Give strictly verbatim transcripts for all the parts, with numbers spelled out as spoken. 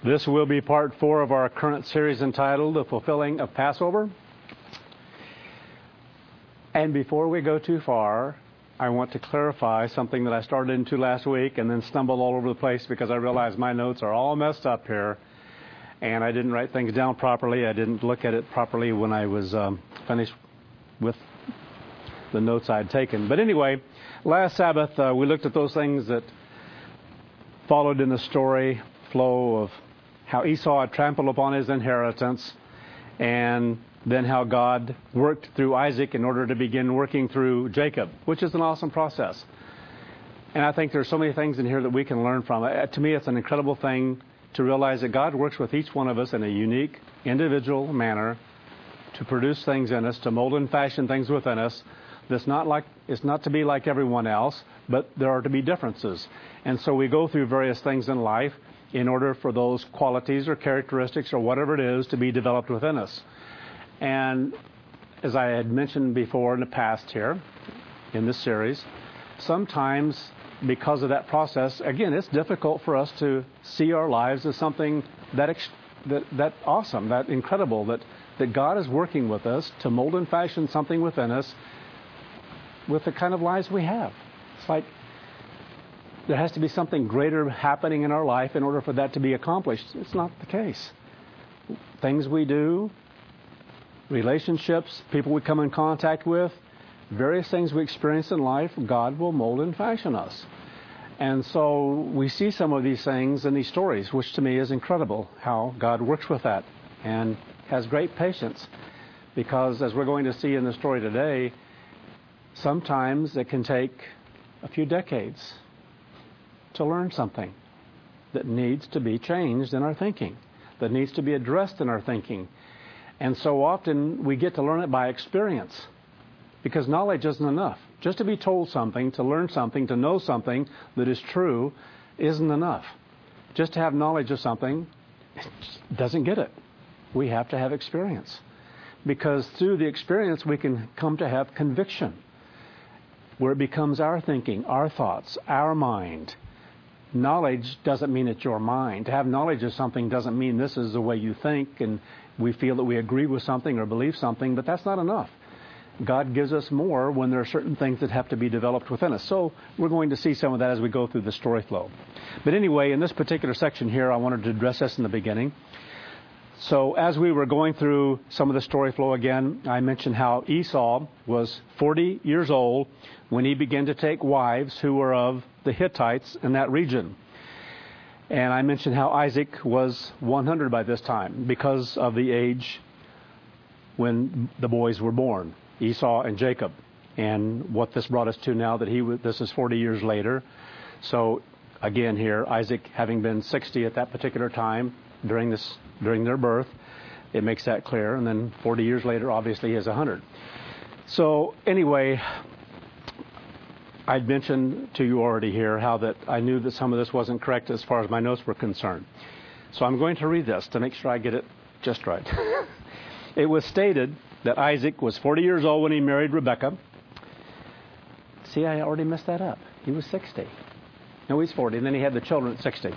This will be part four of our current series entitled The Fulfilling of Passover. And before we go too far, I want to clarify something that I started into last week and then stumbled all over the place because I realized my notes are all messed up here. And I didn't write things down properly. I didn't look at it properly when I was um, finished with the notes I had taken. But anyway, last Sabbath uh, we looked at those things that followed in the story flow of how Esau had trampled upon his inheritance, and then how God worked through Isaac in order to begin working through Jacob, which is an awesome process. And I think there's so many things in here that we can learn from. Uh, to me, it's an incredible thing to realize that God works with each one of us in a unique, individual manner to produce things in us, to mold and fashion things within us. That's not like, it's not to be like everyone else, but there are to be differences. And so we go through various things in life in order for those qualities or characteristics or whatever it is to be developed within us. And as I had mentioned before in the past here, in this series, sometimes because of that process, again, it's difficult for us to see our lives as something that ex- that, that awesome, that incredible, that, that God is working with us to mold and fashion something within us with the kind of lives we have. It's like there has to be something greater happening in our life in order for that to be accomplished. It's not the case. Things we do, relationships, people we come in contact with, various things we experience in life, God will mold and fashion us. And so we see some of these things in these stories, which to me is incredible, how God works with that and has great patience. Because as we're going to see in the story today, sometimes it can take a few decades to learn something that needs to be changed in our thinking, that needs to be addressed in our thinking. And so often we get to learn it by experience, because knowledge isn't enough. Just to be told something, to learn something, to know something that is true isn't enough. Just to have knowledge of something doesn't get it. We have to have experience, because through the experience we can come to have conviction, where it becomes our thinking, our thoughts, our mind. Knowledge doesn't mean it's your mind. To have knowledge of something doesn't mean this is the way you think and we feel that we agree with something or believe something, but that's not enough. God gives us more when there are certain things that have to be developed within us. So we're going to see some of that as we go through the story flow. But anyway, in this particular section here, I wanted to address this in the beginning. So as we were going through some of the story flow again, I mentioned how Esau was forty years old when he began to take wives who were of the Hittites in that region. And I mentioned how Isaac was one hundred by this time because of the age when the boys were born, Esau and Jacob. And what this brought us to now that he was, this is forty years later. So again here, Isaac having been sixty at that particular time during this during their birth, it makes that clear. And then forty years later, obviously, he is one hundred. So anyway, I'd mentioned to you already here how that I knew that some of this wasn't correct as far as my notes were concerned. So I'm going to read this to make sure I get it just right. It was stated that Isaac was forty years old when he married Rebekah. See, I already messed that up. He was sixty. No, he's forty, and then he had the children at sixty.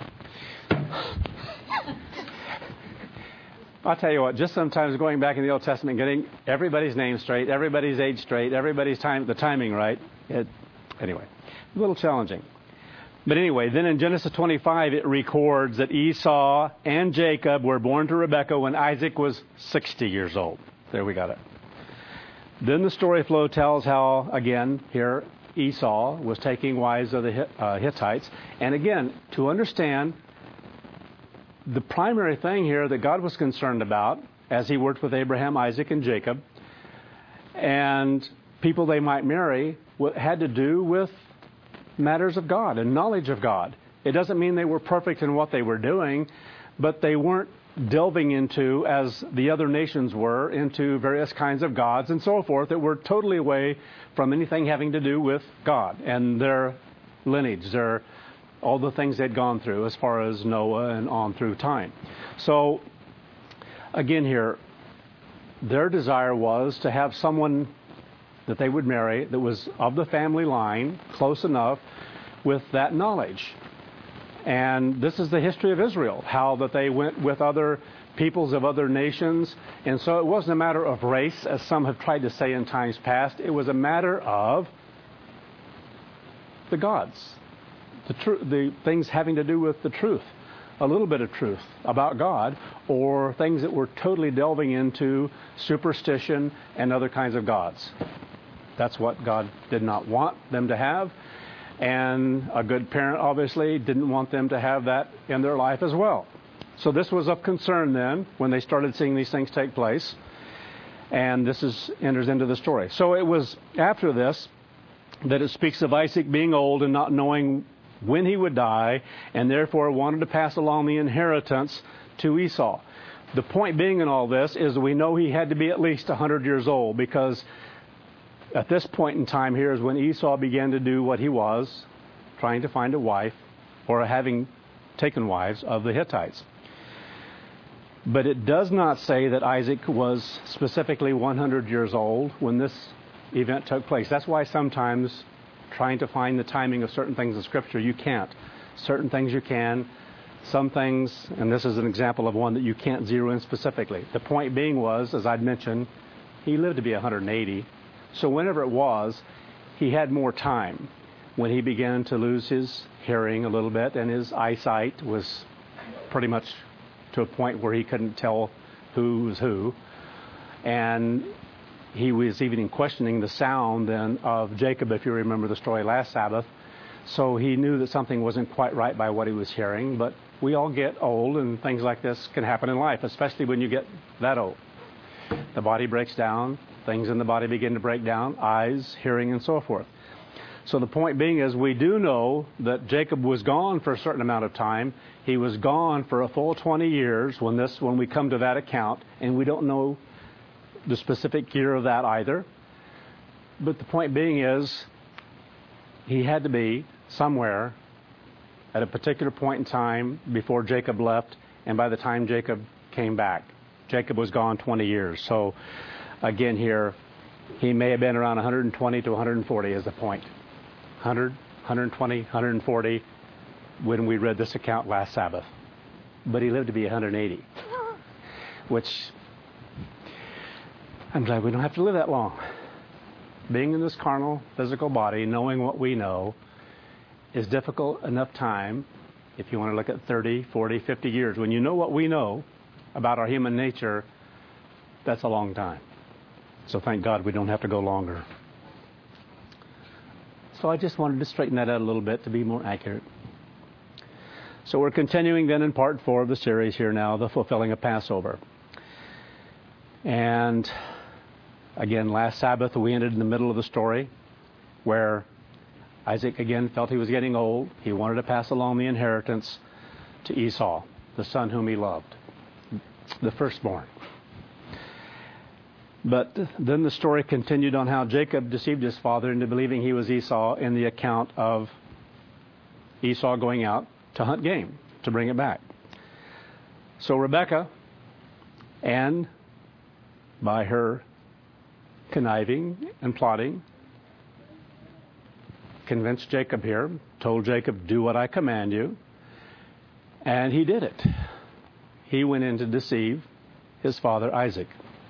I'll tell you what, just sometimes going back in the Old Testament, getting everybody's name straight, everybody's age straight, everybody's time, the timing right, it, anyway, a little challenging. But anyway, then in Genesis twenty-five, it records that Esau and Jacob were born to Rebekah when Isaac was sixty years old. There we got it. Then the story flow tells how, again, here Esau was taking wives of the uh, Hittites. And again, to understand the primary thing here that God was concerned about as he worked with Abraham, Isaac, and Jacob, and people they might marry, had to do with matters of God and knowledge of God. It doesn't mean they were perfect in what they were doing, but they weren't delving into, as the other nations were, into various kinds of gods and so forth that were totally away from anything having to do with God and their lineage, their all the things they'd gone through as far as Noah and on through time. So, again here, their desire was to have someone that they would marry that was of the family line, close enough, with that knowledge. And this is the history of Israel, how that they went with other peoples of other nations. And so it wasn't a matter of race, as some have tried to say in times past. It was a matter of the gods, the, tr- the things having to do with the truth, a little bit of truth about God, or things that were totally delving into superstition and other kinds of gods. That's what God did not want them to have. And a good parent, obviously, didn't want them to have that in their life as well. So this was of concern then when they started seeing these things take place. And this is, enters into the story. So it was after this that it speaks of Isaac being old and not knowing when he would die, and therefore wanted to pass along the inheritance to Esau. The point being in all this is we know he had to be at least one hundred years old, because at this point in time here is when Esau began to do what he was, trying to find a wife, or having taken wives of the Hittites. But it does not say that Isaac was specifically one hundred years old when this event took place. That's why sometimes trying to find the timing of certain things in Scripture, you can't. Certain things you can. Some things, and this is an example of one that you can't zero in specifically. The point being was, as I'd mentioned, he lived to be one hundred eighty. So whenever it was, he had more time. When he began to lose his hearing a little bit, and his eyesight was pretty much to a point where he couldn't tell who was who. And he was even questioning the sound then of Jacob, if you remember the story last Sabbath. So he knew that something wasn't quite right by what he was hearing. But we all get old, and things like this can happen in life, especially when you get that old. The body breaks down. Things in the body begin to break down. Eyes, hearing, and so forth. So the point being is we do know that Jacob was gone for a certain amount of time. He was gone for a full twenty years when this when we come to that account, and we don't know the specific year of that either. But the point being is he had to be somewhere at a particular point in time before Jacob left, and by the time Jacob came back. Jacob was gone twenty years. So again here, he may have been around one hundred twenty to one hundred forty is the point. one hundred, one hundred twenty, one hundred forty when we read this account last Sabbath. But he lived to be one hundred eighty, which I'm glad we don't have to live that long. Being in this carnal, physical body, knowing what we know, is difficult enough time if you want to look at thirty, forty, fifty years. When you know what we know about our human nature, that's a long time. So thank God we don't have to go longer. So I just wanted to straighten that out a little bit to be more accurate. So we're continuing then in part four of the series here now, the fulfilling of Passover. And again, last Sabbath we ended in the middle of the story where Isaac again felt he was getting old. He wanted to pass along the inheritance to Esau, the son whom he loved, the firstborn. But then the story continued on how Jacob deceived his father into believing he was Esau in the account of Esau going out to hunt game, to bring it back. So Rebekah, and by her conniving and plotting, convinced Jacob here, told Jacob, do what I command you. And he did it. He went in to deceive his father Isaac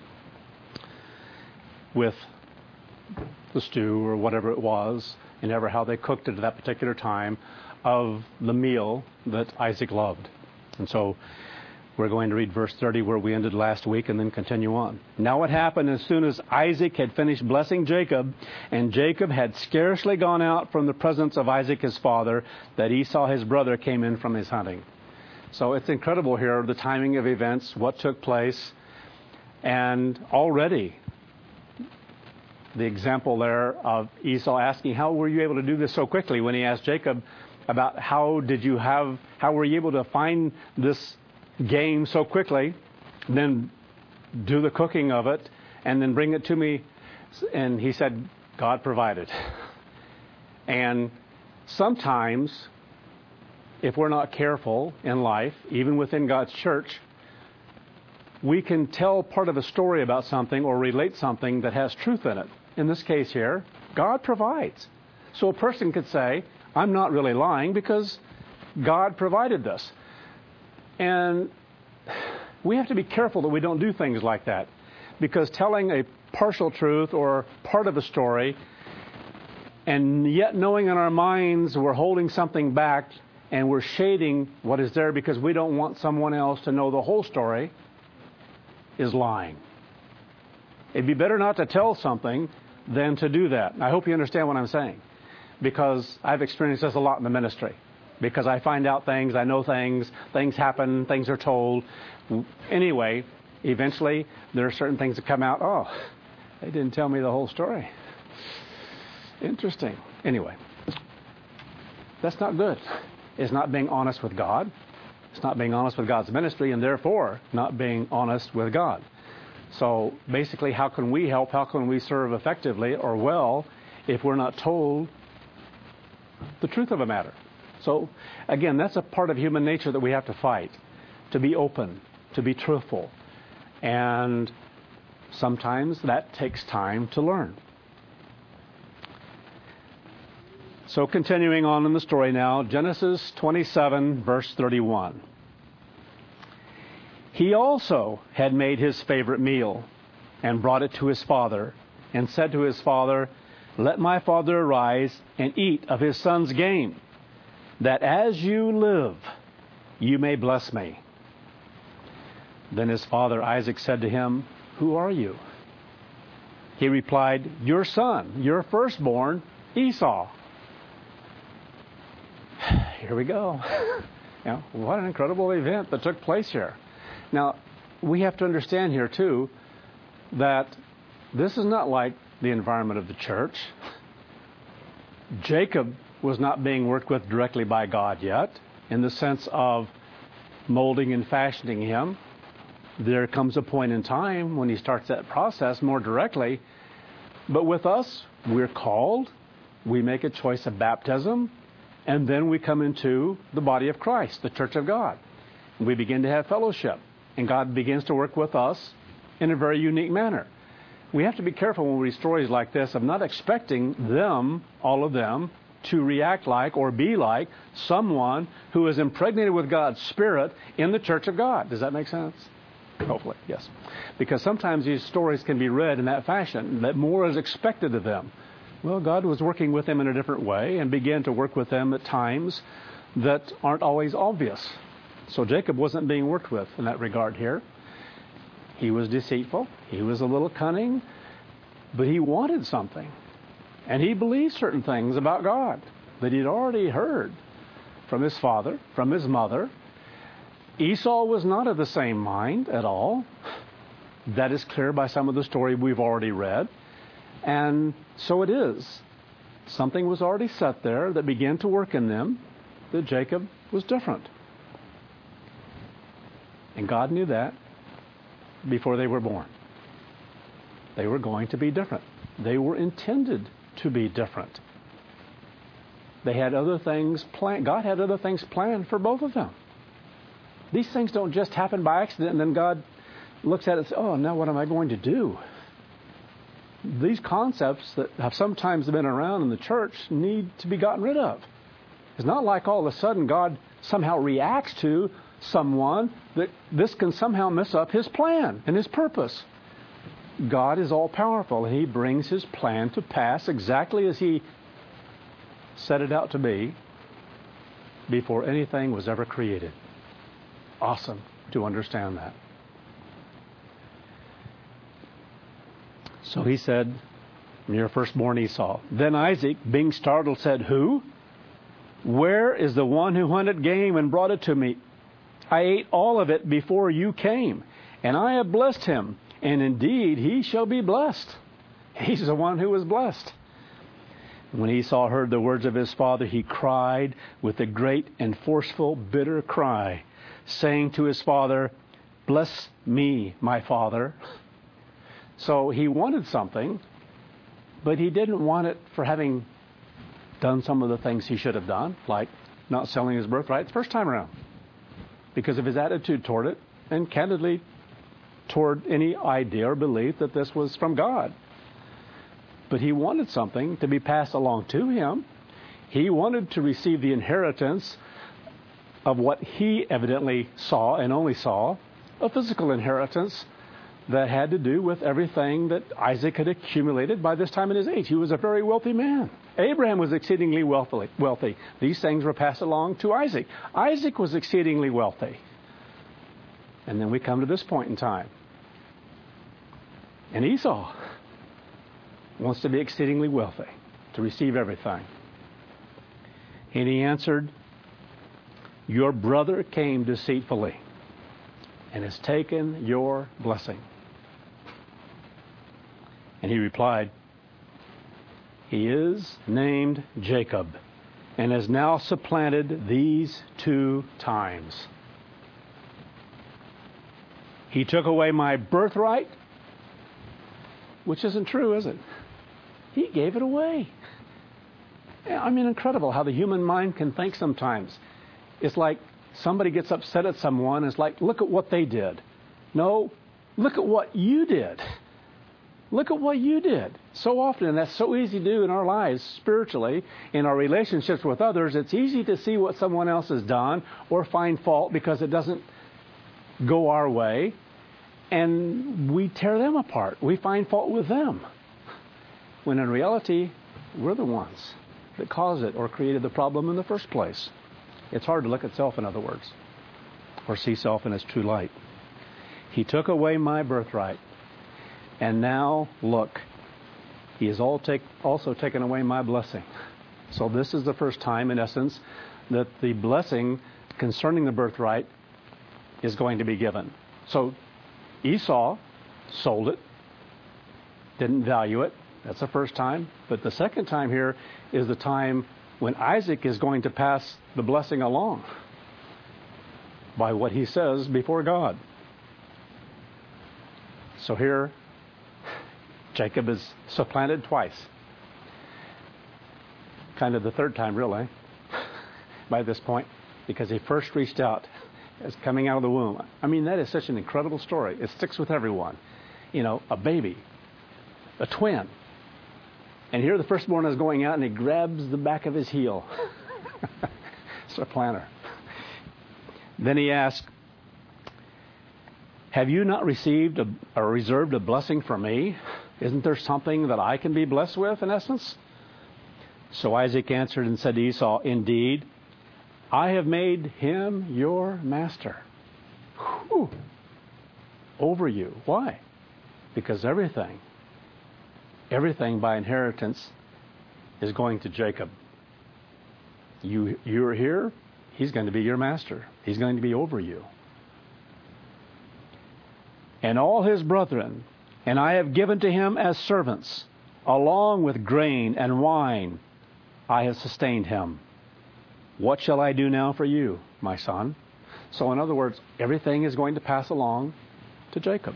with the stew or whatever it was, and ever how they cooked it at that particular time of the meal that Isaac loved. And so we're going to read verse thirty where we ended last week and then continue on. Now it happened as soon as Isaac had finished blessing Jacob, and Jacob had scarcely gone out from the presence of Isaac his father, that Esau his brother came in from his hunting. So it's incredible here, the timing of events, what took place, and already the example there of Esau asking, how were you able to do this so quickly? When he asked Jacob about how did you have, how were you able to find this game so quickly, then do the cooking of it, and then bring it to me. And he said, God provided. And sometimes, if we're not careful in life, even within God's church, we can tell part of a story about something or relate something that has truth in it. In this case here, God provides. So a person could say, I'm not really lying because God provided this. And we have to be careful that we don't do things like that, because telling a partial truth or part of a story and yet knowing in our minds we're holding something back and we're shading what is there because we don't want someone else to know the whole story is lying. It'd be better not to tell something than to do that. I hope you understand what I'm saying, because I've experienced this a lot in the ministry. Because I find out things, I know things, things happen, things are told. Anyway, eventually there are certain things that come out, oh, they didn't tell me the whole story. Interesting. Anyway, that's not good. It's not being honest with God. It's not being honest with God's ministry, and therefore not being honest with God. So basically, how can we help? How can we serve effectively or well if we're not told the truth of a matter? So again, that's a part of human nature that we have to fight, to be open, to be truthful. And sometimes that takes time to learn. So continuing on in the story now, Genesis twenty-seven, verse thirty-one. He also had made his favorite meal and brought it to his father and said to his father, "Let my father arise and eat of his son's game, that as you live, you may bless me." Then his father Isaac said to him, "Who are you?" He replied, "Your son, your firstborn, Esau." Here we go. Now, what an incredible event that took place here. Now, we have to understand here, too, that this is not like the environment of the church. Jacob was not being worked with directly by God yet, in the sense of molding and fashioning him. There comes a point in time when he starts that process more directly. But with us, we're called, we make a choice of baptism, and then we come into the body of Christ, the church of God. We begin to have fellowship, and God begins to work with us in a very unique manner. We have to be careful when we read stories like this of not expecting them, all of them, to react like or be like someone who is impregnated with God's Spirit in the church of God. Does that make sense? Hopefully, yes. Because sometimes these stories can be read in that fashion, that more is expected of them. Well, God was working with them in a different way and began to work with them at times that aren't always obvious. So Jacob wasn't being worked with in that regard here. He was deceitful. He was a little cunning. But he wanted something. And he believed certain things about God that he'd already heard from his father, from his mother. Esau was not of the same mind at all. That is clear by some of the story we've already read. And so it is. Something was already set there that began to work in them, that Jacob was different. And God knew that before they were born. They were going to be different. They were intended to be different. They had other things planned. God had other things planned for both of them. These things don't just happen by accident and then God looks at it and says, "Oh, now what am I going to do?" These concepts that have sometimes been around in the church need to be gotten rid of. It's not like all of a sudden God somehow reacts to someone that this can somehow mess up his plan and his purpose. God is all-powerful, and he brings his plan to pass exactly as he set it out to be before anything was ever created. Awesome to understand that. So he said, "Your firstborn Esau." Then Isaac, being startled, said, "Who? Where is the one who hunted game and brought it to me? I ate all of it before you came, and I have blessed him, and indeed he shall be blessed." He's the one who was blessed. When Esau heard the words of his father, he cried with a great and forceful, bitter cry, saying to his father, "Bless me, my father." So he wanted something, but he didn't want it for having done some of the things he should have done, like not selling his birthright the first time around, because of his attitude toward it, and candidly toward any idea or belief that this was from God. But he wanted something to be passed along to him. He wanted to receive the inheritance of what he evidently saw and only saw, a physical inheritance that had to do with everything that Isaac had accumulated by this time in his age. He was a very wealthy man. Abraham was exceedingly wealthy. wealthy. These things were passed along to Isaac. Isaac was exceedingly wealthy. And then we come to this point in time. And Esau wants to be exceedingly wealthy, to receive everything. And he answered, "Your brother came deceitfully and has taken your blessing." And he replied, "He is named Jacob and has now supplanted these two times. He took away my birthright," which isn't true, is it? He gave it away. I mean, incredible how the human mind can think sometimes. It's like somebody gets upset at someone, and it's like, look at what they did. No, look at what you did. Look at what you did. So often, and that's so easy to do in our lives spiritually, in our relationships with others, it's easy to see what someone else has done or find fault because it doesn't go our way. And we tear them apart. We find fault with them. When in reality, we're the ones that caused it or created the problem in the first place. It's hard to look at self, in other words, or see self in its true light. He took away my birthright. And now, look, he has all take, also taken away my blessing. So this is the first time, in essence, that the blessing concerning the birthright is going to be given. So Esau sold it, didn't value it. That's the first time. But the second time here is the time when Isaac is going to pass the blessing along by what he says before God. So here, Jacob is supplanted twice. Kind of the third time, really, by this point, because he first reached out as coming out of the womb. I mean, that is such an incredible story. It sticks with everyone. You know, a baby, a twin. And here the firstborn is going out and he grabs the back of his heel. Supplanter. Then he asked, "Have you not received a, or reserved a blessing for me? Isn't there something that I can be blessed with, in essence?" So Isaac answered and said to Esau, "Indeed, I have made him your master." Whew. Over you. Why? Because everything, everything by inheritance is going to Jacob. You, you're here, he's going to be your master. He's going to be over you. "And all his brethren, and I have given to him as servants, along with grain and wine, I have sustained him. What shall I do now for you, my son?" So in other words, everything is going to pass along to Jacob.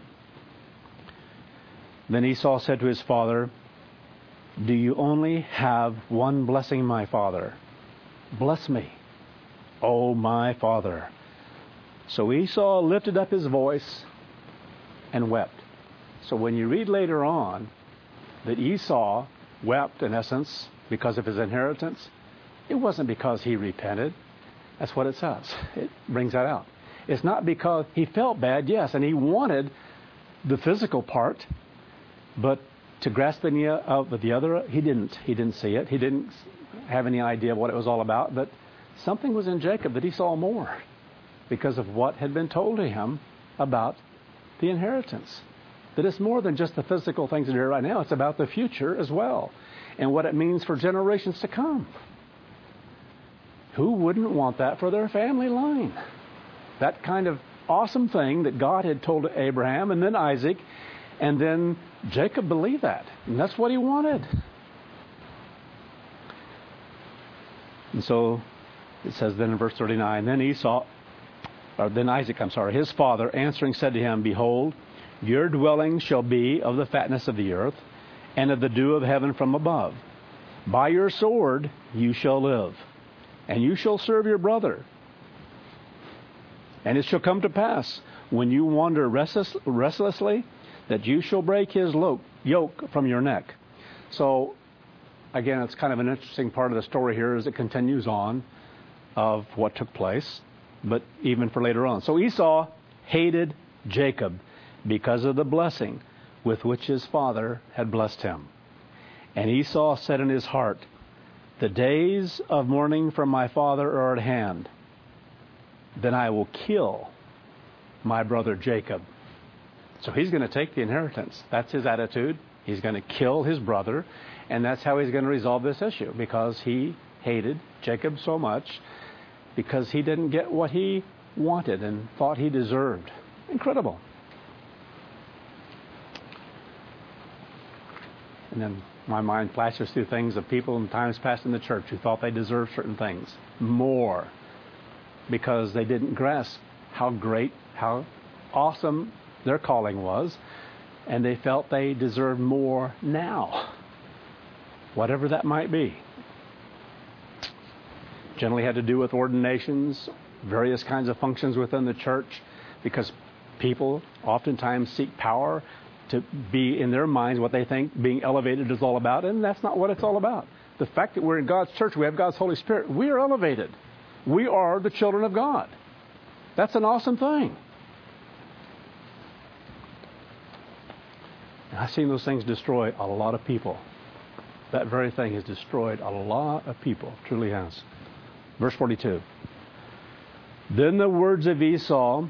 Then Esau said to his father, "Do you only have one blessing, my father? Bless me, O my father." So Esau lifted up his voice and wept. So when you read later on that Esau wept, in essence, because of his inheritance, it wasn't because he repented. That's what it says. It brings that out. It's not because he felt bad, yes, and he wanted the physical part, but to grasp the idea of the other, he didn't. He didn't see it. He didn't have any idea of what it was all about. But something was in Jacob that he saw more because of what had been told to him about the inheritance. That it's more than just the physical things that are here right now. It's about the future as well and what it means for generations to come. Who wouldn't want that for their family line? That kind of awesome thing that God had told to Abraham and then Isaac, and then Jacob believed that. And that's what he wanted. And so it says then in verse thirty-nine, then Esau, or then Isaac, I'm sorry, his father answering said to him, "Behold, your dwelling shall be of the fatness of the earth and of the dew of heaven from above. By your sword you shall live, and you shall serve your brother. And it shall come to pass, when you wander restless, restlessly, that you shall break his yoke from your neck." So, again, it's kind of an interesting part of the story here as it continues on of what took place. but even for later on. So Esau hated Jacob because of the blessing with which his father had blessed him. And Esau said in his heart, "The days of mourning for my father are at hand. Then I will kill my brother Jacob." So he's going to take the inheritance. That's his attitude. He's going to kill his brother, and that's how he's going to resolve this issue, because he hated Jacob so much because he didn't get what he wanted and thought he deserved. Incredible. And then my mind flashes through things of people in times past in the church who thought they deserved certain things more because they didn't grasp how great, how awesome their calling was, and they felt they deserved more now, whatever that might be. Generally had to do with ordinations, various kinds of functions within the church, because people oftentimes seek power to be in their minds what they think being elevated is all about, and that's not what it's all about. The fact that we're in God's church, we have God's Holy Spirit, we are elevated. We are the children of God. That's an awesome thing. I've seen those things destroy a lot of people. That very thing has destroyed a lot of people. Truly has. Verse forty-two. Then the words of Esau,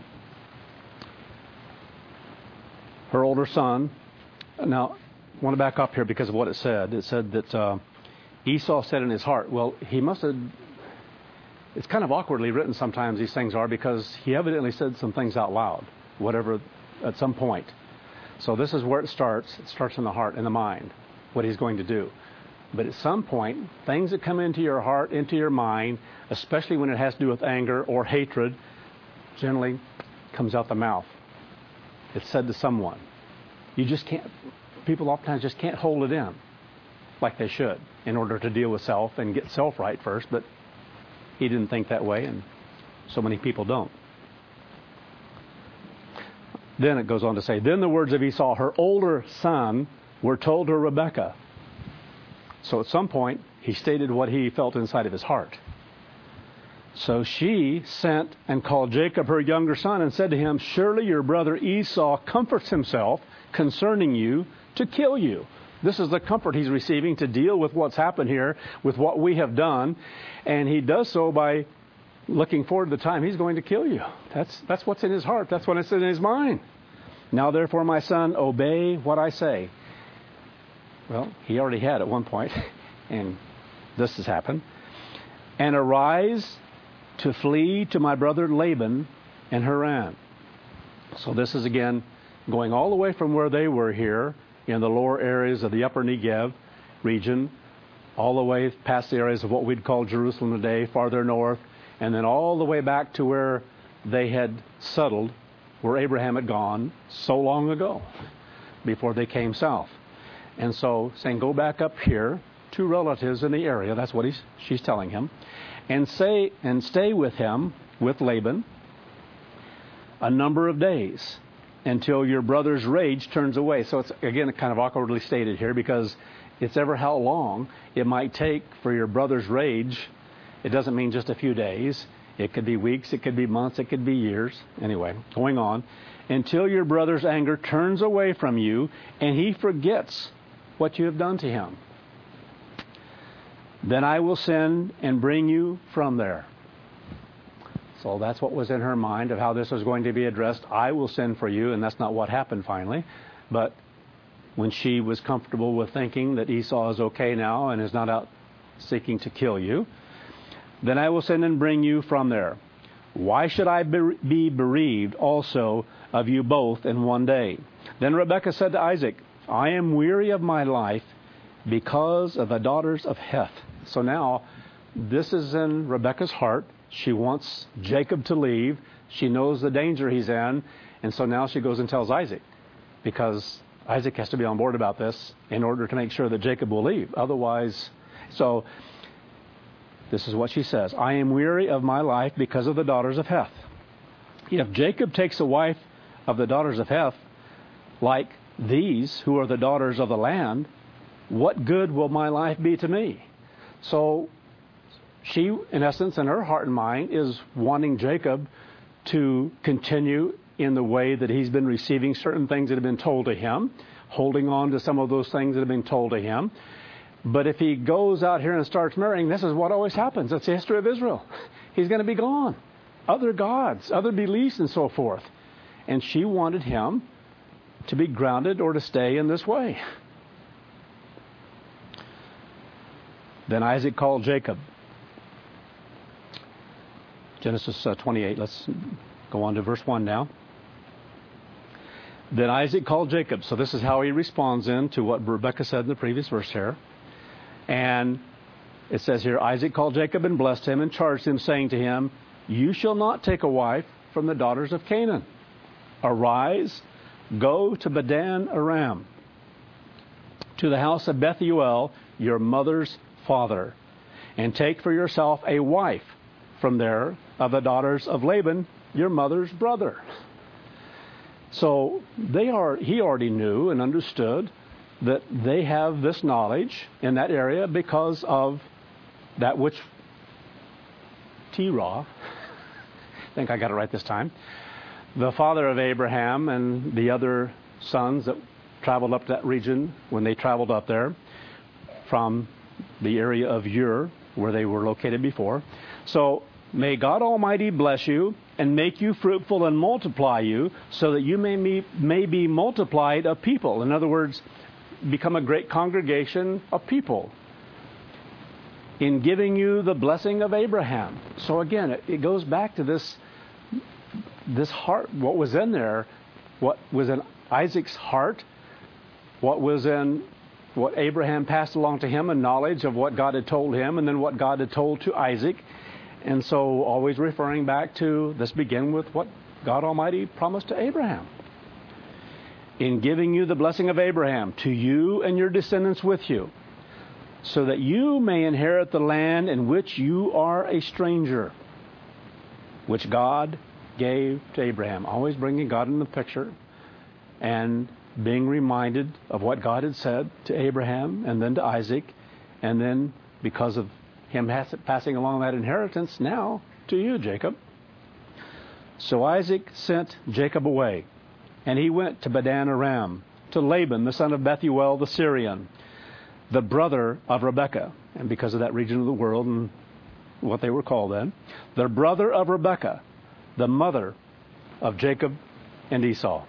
her older son. Now, I want to back up here because of what it said. It said that uh, Esau said in his heart. Well, he must have... It's kind of awkwardly written sometimes, these things are, because he evidently said some things out loud, whatever, at some point. So this is where it starts. It starts in the heart and the mind, what he's going to do. But at some point, things that come into your heart, into your mind, especially when it has to do with anger or hatred, generally comes out the mouth. It's said to someone. You just can't, people oftentimes just can't hold it in like they should in order to deal with self and get self right first, but he didn't think that way, and so many people don't. Then it goes on to say, then the words of Esau, her older son, were told to Rebekah. So at some point, he stated what he felt inside of his heart. So she sent and called Jacob, her younger son, and said to him, surely your brother Esau comforts himself concerning you to kill you. This is the comfort he's receiving to deal with what's happened here, with what we have done. And he does so by looking forward to the time he's going to kill you. That's, that's what's in his heart. That's what's in his mind. Now, therefore, my son, obey what I say. Well, he already had at one point, and this has happened. And arise to flee to my brother Laban in Haran. So this is, again, going all the way from where they were here in the lower areas of the upper Negev region, all the way past the areas of what we'd call Jerusalem today, farther north, and then all the way back to where they had settled, where Abraham had gone so long ago, before they came south. And so, saying, go back up here, two relatives in the area, that's what he's, she's telling him, and say and stay with him, with Laban, a number of days, until your brother's rage turns away. So it's, again, kind of awkwardly stated here, because it's ever how long it might take for your brother's rage. It doesn't mean just a few days. It could be weeks, it could be months, it could be years. Anyway, going on. Until your brother's anger turns away from you, and he forgets what you have done to him. Then I will send and bring you from there. So that's what was in her mind of how this was going to be addressed. I will send for you, and that's not what happened finally. But when she was comfortable with thinking that Esau is okay now and is not out seeking to kill you, then I will send and bring you from there. Why should I be bereaved also of you both in one day? Then Rebekah said to Isaac, I am weary of my life because of the daughters of Heth. So now, this is in Rebekah's heart. She wants Jacob to leave. She knows the danger he's in. And so now she goes and tells Isaac, because Isaac has to be on board about this in order to make sure that Jacob will leave. Otherwise, so this is what she says. I am weary of my life because of the daughters of Heth. If Jacob takes a wife of the daughters of Heth, like these who are the daughters of the land, what good will my life be to me? So she, in essence, in her heart and mind, is wanting Jacob to continue in the way that he's been receiving certain things that have been told to him, holding on to some of those things that have been told to him. But if he goes out here and starts marrying, this is what always happens. It's the history of Israel. He's going to be gone. Other gods, other beliefs, and so forth. And she wanted him to be grounded or to stay in this way. Then Isaac called Jacob. Genesis uh, twenty-eight. Let's go on to verse one now. Then Isaac called Jacob. So this is how he responds in to what Rebekah said in the previous verse here. And it says here, Isaac called Jacob and blessed him and charged him, saying to him, you shall not take a wife from the daughters of Canaan. Arise, go to Padan Aram, to the house of Bethuel, your mother's father, and take for yourself a wife from there of the daughters of Laban, your mother's brother. So they are. He already knew and understood that they have this knowledge in that area because of that which Terah, I think I got it right this time, the father of Abraham and the other sons that traveled up that region when they traveled up there from the area of Ur, where they were located before. So may God Almighty bless you and make you fruitful and multiply you so that you may be, may be multiplied of people. In other words, become a great congregation of people in giving you the blessing of Abraham. So again, it, it goes back to this, this heart, what was in there, what was in Isaac's heart, what was in what Abraham passed along to him, a knowledge of what God had told him, and then what God had told to Isaac. And so always referring back to, this begin with what God Almighty promised to Abraham. In giving you the blessing of Abraham, to you and your descendants with you, so that you may inherit the land in which you are a stranger, which God gave to Abraham. Always bringing God in the picture and being reminded of what God had said to Abraham and then to Isaac, and then because of him passing along that inheritance now to you, Jacob. So Isaac sent Jacob away, and he went to Padan Aram, to Laban, the son of Bethuel the Syrian, the brother of Rebekah, and because of that region of the world and what they were called then, the brother of Rebekah, the mother of Jacob and Esau.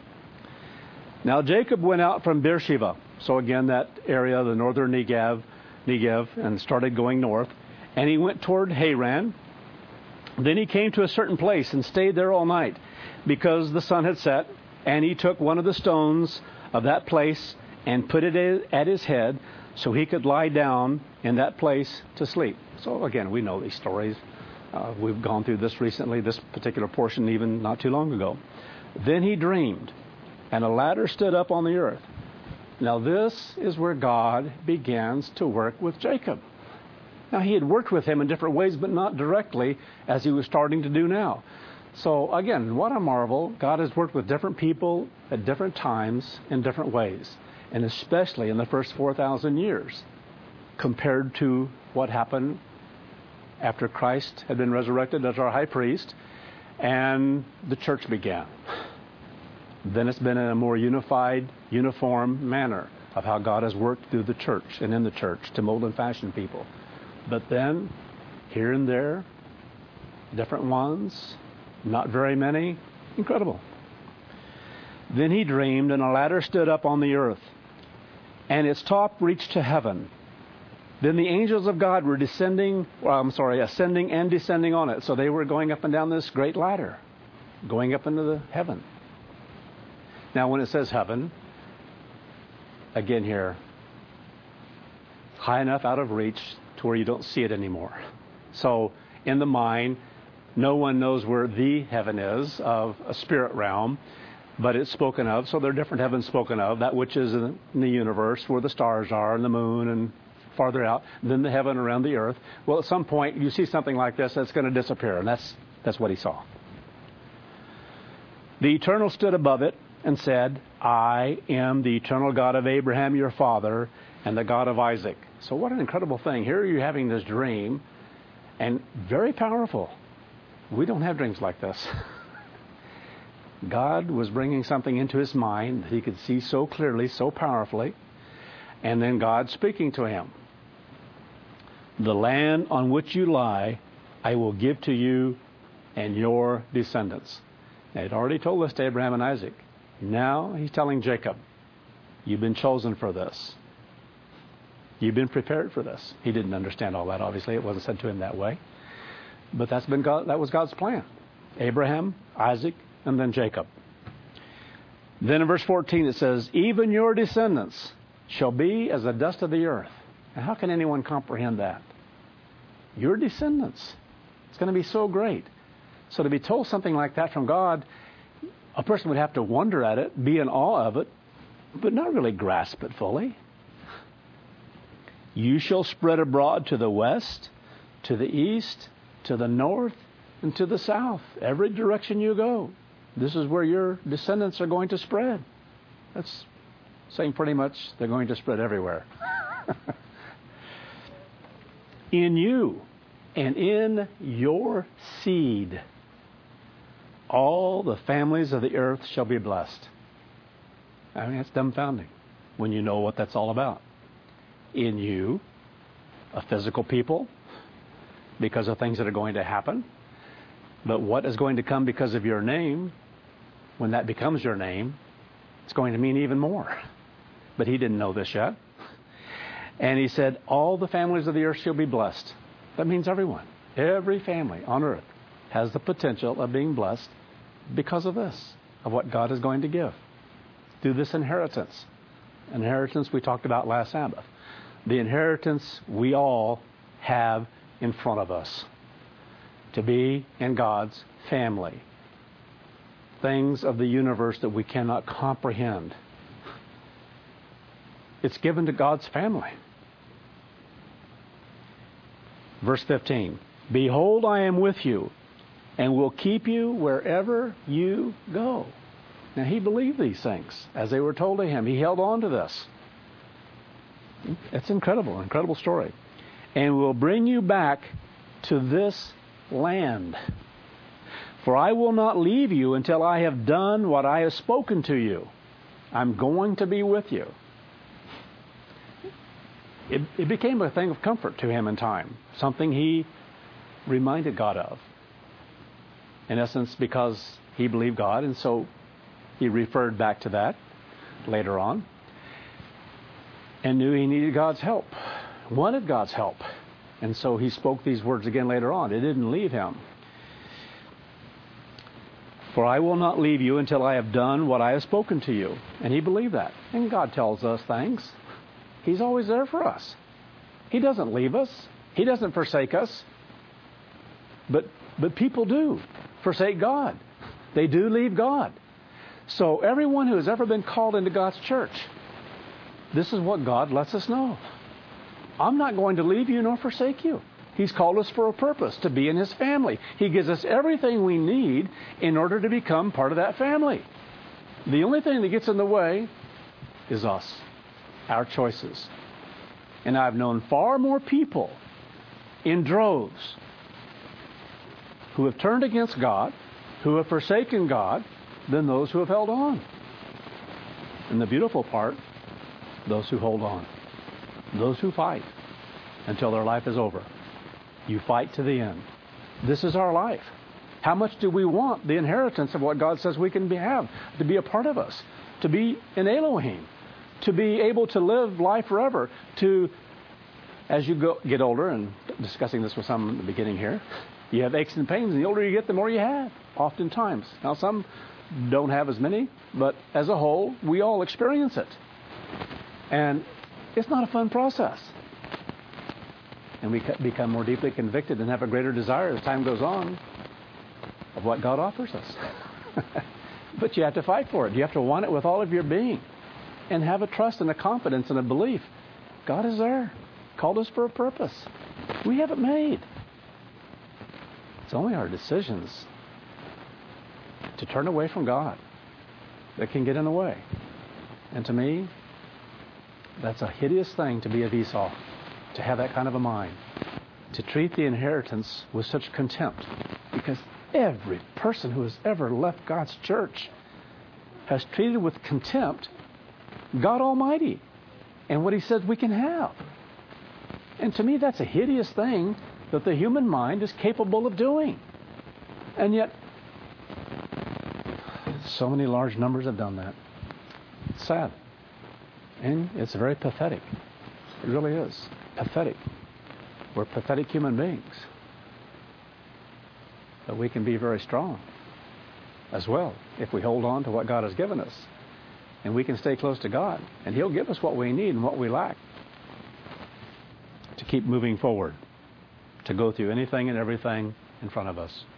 Now Jacob went out from Beersheba, so again that area, the northern Negev, Negev, and started going north, and he went toward Haran. Then he came to a certain place and stayed there all night, because the sun had set, and he took one of the stones of that place and put it at his head so he could lie down in that place to sleep. So again, we know these stories. Uh, we've gone through this recently, this particular portion even not too long ago. Then he dreamed, and a ladder stood up on the earth. Now this is where God begins to work with Jacob. Now he had worked with him in different ways, but not directly as he was starting to do now. So again, what a marvel. God has worked with different people at different times in different ways, and especially in the first four thousand years compared to what happened after Christ had been resurrected as our high priest and the church began. Then it's been in a more unified, uniform manner of how God has worked through the church and in the church to mold and fashion people. But then, here and there, different ones, not very many, incredible. Then he dreamed, and a ladder stood up on the earth, and its top reached to heaven. Then the angels of God were descending, well, I'm sorry, ascending and descending on it. So they were going up and down this great ladder, going up into the heaven. Now, when it says heaven, again here, high enough out of reach to where you don't see it anymore. So in the mind, no one knows where the heaven is of a spirit realm, but it's spoken of. So there are different heavens spoken of, that which is in the universe where the stars are and the moon and farther out, then the heaven around the earth. Well, at some point, you see something like this, that's going to disappear, and that's that's what he saw. The Eternal stood above it and said, I am the eternal God of Abraham, your father, and the God of Isaac. So what an incredible thing. Here you're having this dream, and very powerful. We don't have dreams like this. God was bringing something into his mind that he could see so clearly, so powerfully, and then God speaking to him. The land on which you lie, I will give to you and your descendants. Now, he'd already told this to Abraham and Isaac. Now he's telling Jacob, you've been chosen for this. You've been prepared for this. He didn't understand all that, obviously. It wasn't said to him that way. But that's been God, that was God's plan. Abraham, Isaac, and then Jacob. Then in verse fourteen it says, even your descendants shall be as the dust of the earth. Now, how can anyone comprehend that? Your descendants. It's going to be so great. So to be told something like that from God, a person would have to wonder at it, be in awe of it, but not really grasp it fully. You shall spread abroad to the west, to the east, to the north, and to the south. Every direction you go, this is where your descendants are going to spread. That's saying pretty much they're going to spread everywhere. In you and in your seed, all the families of the earth shall be blessed. I mean, it's dumbfounding when you know what that's all about. In you, a physical people, because of things that are going to happen. But what is going to come because of your name, when that becomes your name, it's going to mean even more. But he didn't know this yet. And he said, all the families of the earth shall be blessed. That means everyone. Every family on earth has the potential of being blessed because of this, of what God is going to give. Through this inheritance. Inheritance we talked about last Sabbath. The inheritance we all have in front of us. To be in God's family. Things of the universe that we cannot comprehend. It's given to God's family. Verse fifteen. Behold, I am with you, and will keep you wherever you go. Now, he believed these things as they were told to him. He held on to this. It's incredible, incredible story. And will bring you back to this land. For I will not leave you until I have done what I have spoken to you. I'm going to be with you. It, it became a thing of comfort to him in time, something he reminded God of. In essence, because he believed God, and so he referred back to that later on, and knew he needed God's help, wanted God's help. And so he spoke these words again later on. It didn't leave him. For I will not leave you until I have done what I have spoken to you. And he believed that. And God tells us things. He's always there for us. He doesn't leave us. He doesn't forsake us. But but people do forsake God. They do leave God. So everyone who has ever been called into God's church, this is what God lets us know. I'm not going to leave you nor forsake you. He's called us for a purpose, to be in His family. He gives us everything we need in order to become part of that family. The only thing that gets in the way is us, our choices. And I've known far more people in droves who have turned against God, who have forsaken God, than those who have held on. And the beautiful part, those who hold on. Those who fight until their life is over. You fight to the end. This is our life. How much do we want the inheritance of what God says we can be, have, to be a part of us, to be in Elohim, to be able to live life forever, to, as you go, get older, and discussing this with some in the beginning here, you have aches and pains, and the older you get, the more you have, oftentimes. Now, some don't have as many, but as a whole, we all experience it. And it's not a fun process. And we become more deeply convicted and have a greater desire as time goes on of what God offers us. But you have to fight for it. You have to want it with all of your being. And have a trust and a confidence and a belief. God is there. Called us for a purpose. We have it made. It's only our decisions to turn away from God that can get in the way. And to me, that's a hideous thing to be of Esau, to have that kind of a mind. to treat the inheritance with such contempt, because every person who has ever left God's church has treated with contempt God Almighty and what He says we can have. And to me, that's a hideous thing that the human mind is capable of doing. And yet, so many large numbers have done that. It's sad. And it's very pathetic. It really is. Pathetic. We're pathetic human beings. But we can be very strong as well if we hold on to what God has given us. And we can stay close to God. And He'll give us what we need and what we lack to keep moving forward, to go through anything and everything in front of us.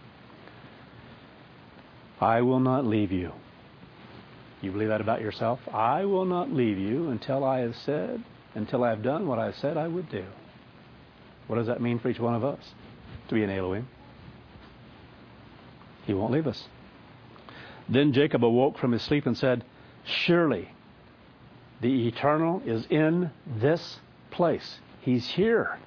I will not leave you. You believe that about yourself? I will not leave you until I have said, until I have done what I said I would do. What does that mean for each one of us? To be an Elohim. He won't leave us. Then Jacob awoke from his sleep and said, surely the Eternal is in this place. He's here.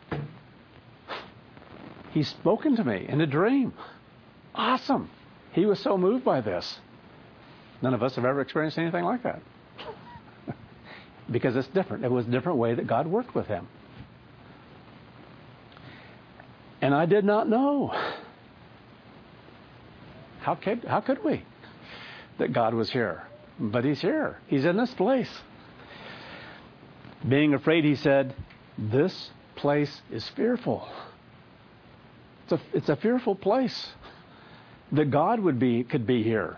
He's spoken to me in a dream. Awesome. He was so moved by this. None of us have ever experienced anything like that. Because it's different. It was a different way that God worked with him. And I did not know. How could, how could we? That God was here. But He's here. He's in this place. Being afraid, he said, this place is fearful. It's a, it's a fearful place. That God would be, could be here.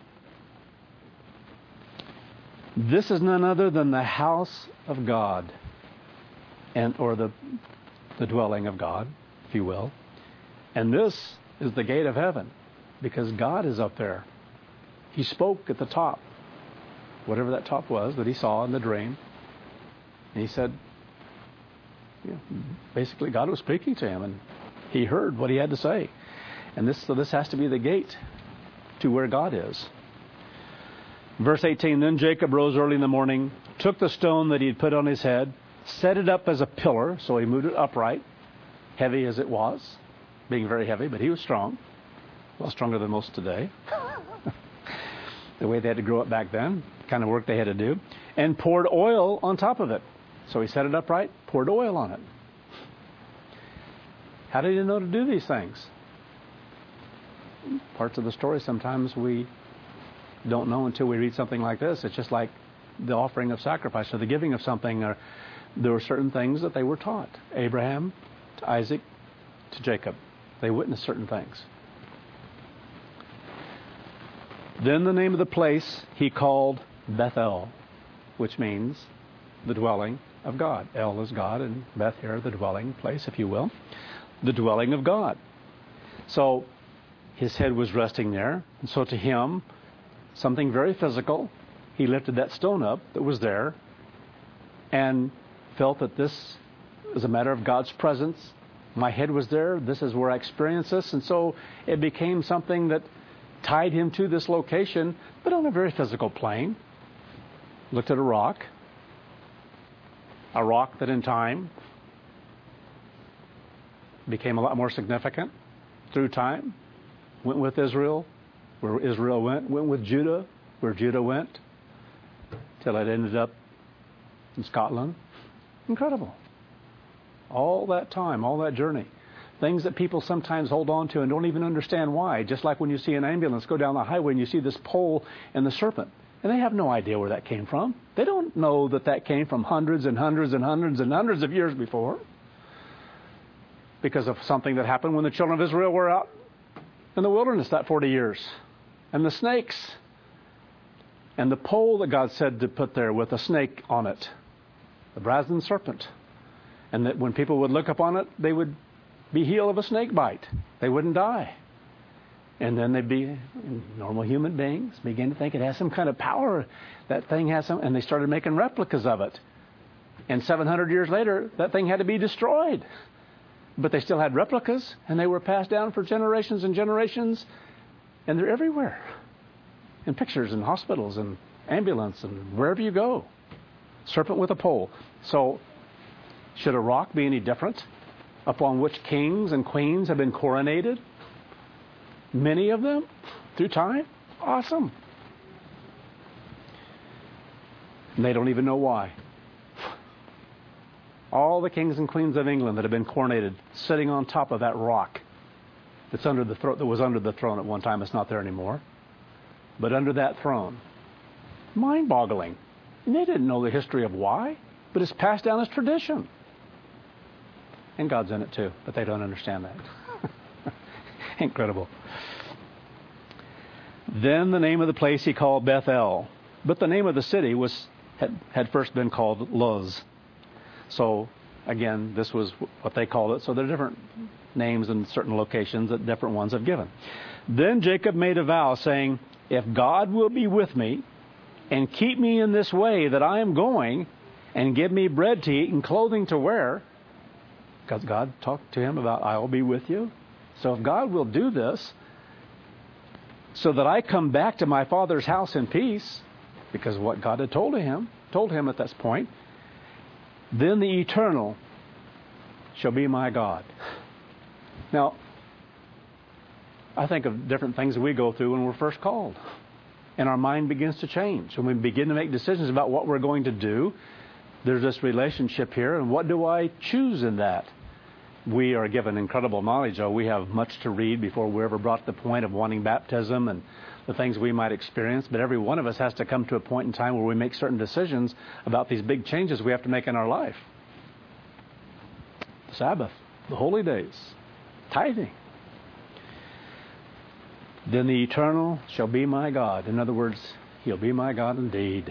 This is none other than the house of God, and or the the dwelling of God, if you will. And this is the gate of heaven, because God is up there. He spoke at the top, whatever that top was that he saw in the dream. And he said, you know, basically God was speaking to him, and he heard what he had to say. And this, so this has to be the gate to where God is. Verse eighteen, then Jacob rose early in the morning, took the stone that he had put on his head, set it up as a pillar, so he moved it upright, heavy as it was, being very heavy, but he was strong, well, stronger than most today. The way they had to grow up back then, kind of work they had to do, and poured oil on top of it. So he set it upright, poured oil on it. How did he know to do these things? Parts of the story sometimes we don't know until we read something like this. It's just like the offering of sacrifice or the giving of something. Or there were certain things that they were taught. Abraham to Isaac to Jacob. They witnessed certain things. Then the name of the place he called Bethel, which means the dwelling of God. El is God, and Beth here, the dwelling place, if you will. The dwelling of God. So his head was resting there. And so to him, something very physical, he lifted that stone up that was there and felt that this is a matter of God's presence. My head was there. This is where I experienced this. And so it became something that tied him to this location, but on a very physical plane. Looked at a rock. A rock that in time became a lot more significant through time. Went with Israel, where Israel went. Went with Judah, where Judah went. Till it ended up in Scotland. Incredible. All that time, all that journey. Things that people sometimes hold on to and don't even understand why. Just like when you see an ambulance go down the highway and you see this pole and the serpent. And they have no idea where that came from. They don't know that that came from hundreds and hundreds and hundreds and hundreds of years before. Because of something that happened when the children of Israel were out in the wilderness that forty years. And the snakes. And the pole that God said to put there with a snake on it. The brazen serpent. And that when people would look upon it, they would be healed of a snake bite. They wouldn't die. And then they'd be normal human beings, begin to think it has some kind of power. That thing has some, and they started making replicas of it. And seven hundred years later, that thing had to be destroyed. But they still had replicas, and they were passed down for generations and generations, and they're everywhere. In pictures, in hospitals, and ambulance, and wherever you go. Serpent with a pole. So, should a rock be any different upon which kings and queens have been coronated. Many of them through time. Awesome. And they don't even know why. All the kings and queens of England that have been coronated, sitting on top of that rock that's under the thro- that was under the throne at one time. It's not there anymore. But under that throne. Mind-boggling. And they didn't know the history of why, but it's passed down as tradition. And God's in it too, but they don't understand that. Incredible. Then the name of the place he called Bethel. But the name of the city was had, had first been called Luz. So, again, this was what they called it. So there are different names in certain locations that different ones have given. Then Jacob made a vow, saying, if God will be with me and keep me in this way that I am going and give me bread to eat and clothing to wear, because God talked to him about, I will be with you. So if God will do this so that I come back to my father's house in peace, because of what God had told him, told him at this point, then the eternal shall be my God. Now, I think of different things that we go through when we're first called. And our mind begins to change. When we begin to make decisions about what we're going to do, there's this relationship here. And what do I choose in that? We are given incredible knowledge, though. We have much to read before we're ever brought to the point of wanting baptism and the things we might experience. But every one of us has to come to a point in time where we make certain decisions about these big changes we have to make in our life. The Sabbath, the holy days, tithing. Then the eternal shall be my God. In other words, he'll be my God indeed.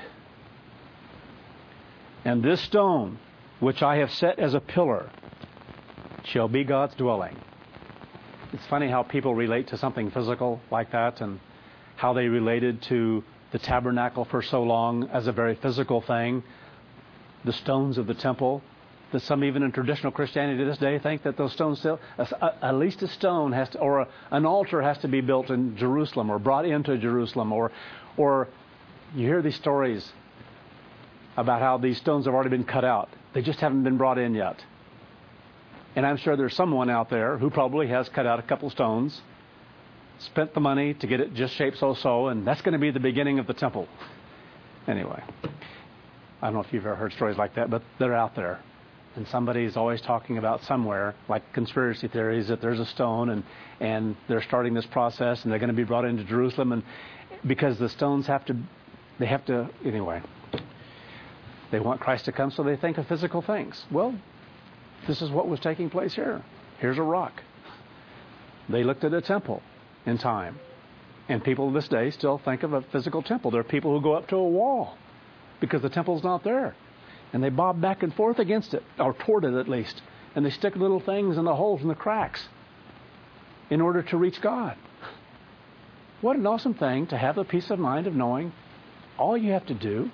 And this stone, which I have set as a pillar, shall be God's dwelling. It's funny how people relate to something physical like that, and how they related to the tabernacle for so long as a very physical thing. The stones of the temple, that some even in traditional Christianity to this day think that those stones still, at least a stone has to, or a, an altar has to be built in Jerusalem or brought into Jerusalem, or, or you hear these stories about how these stones have already been cut out. They just haven't been brought in yet. And I'm sure there's someone out there who probably has cut out a couple stones, spent the money to get it just shaped so-so, and that's going to be the beginning of the temple. Anyway, I don't know if you've ever heard stories like that, but they're out there. And somebody's always talking about somewhere, like conspiracy theories, that there's a stone and, and they're starting this process and they're going to be brought into Jerusalem. And because the stones have to, they have to, anyway, they want Christ to come, so they think of physical things. Well, this is what was taking place here. Here's a rock. They looked at a temple in time. And people this day still think of a physical temple. There are people who go up to a wall because the temple's not there. And they bob back and forth against it, or toward it at least. And they stick little things in the holes and the cracks in order to reach God. What an awesome thing to have the peace of mind of knowing all you have to do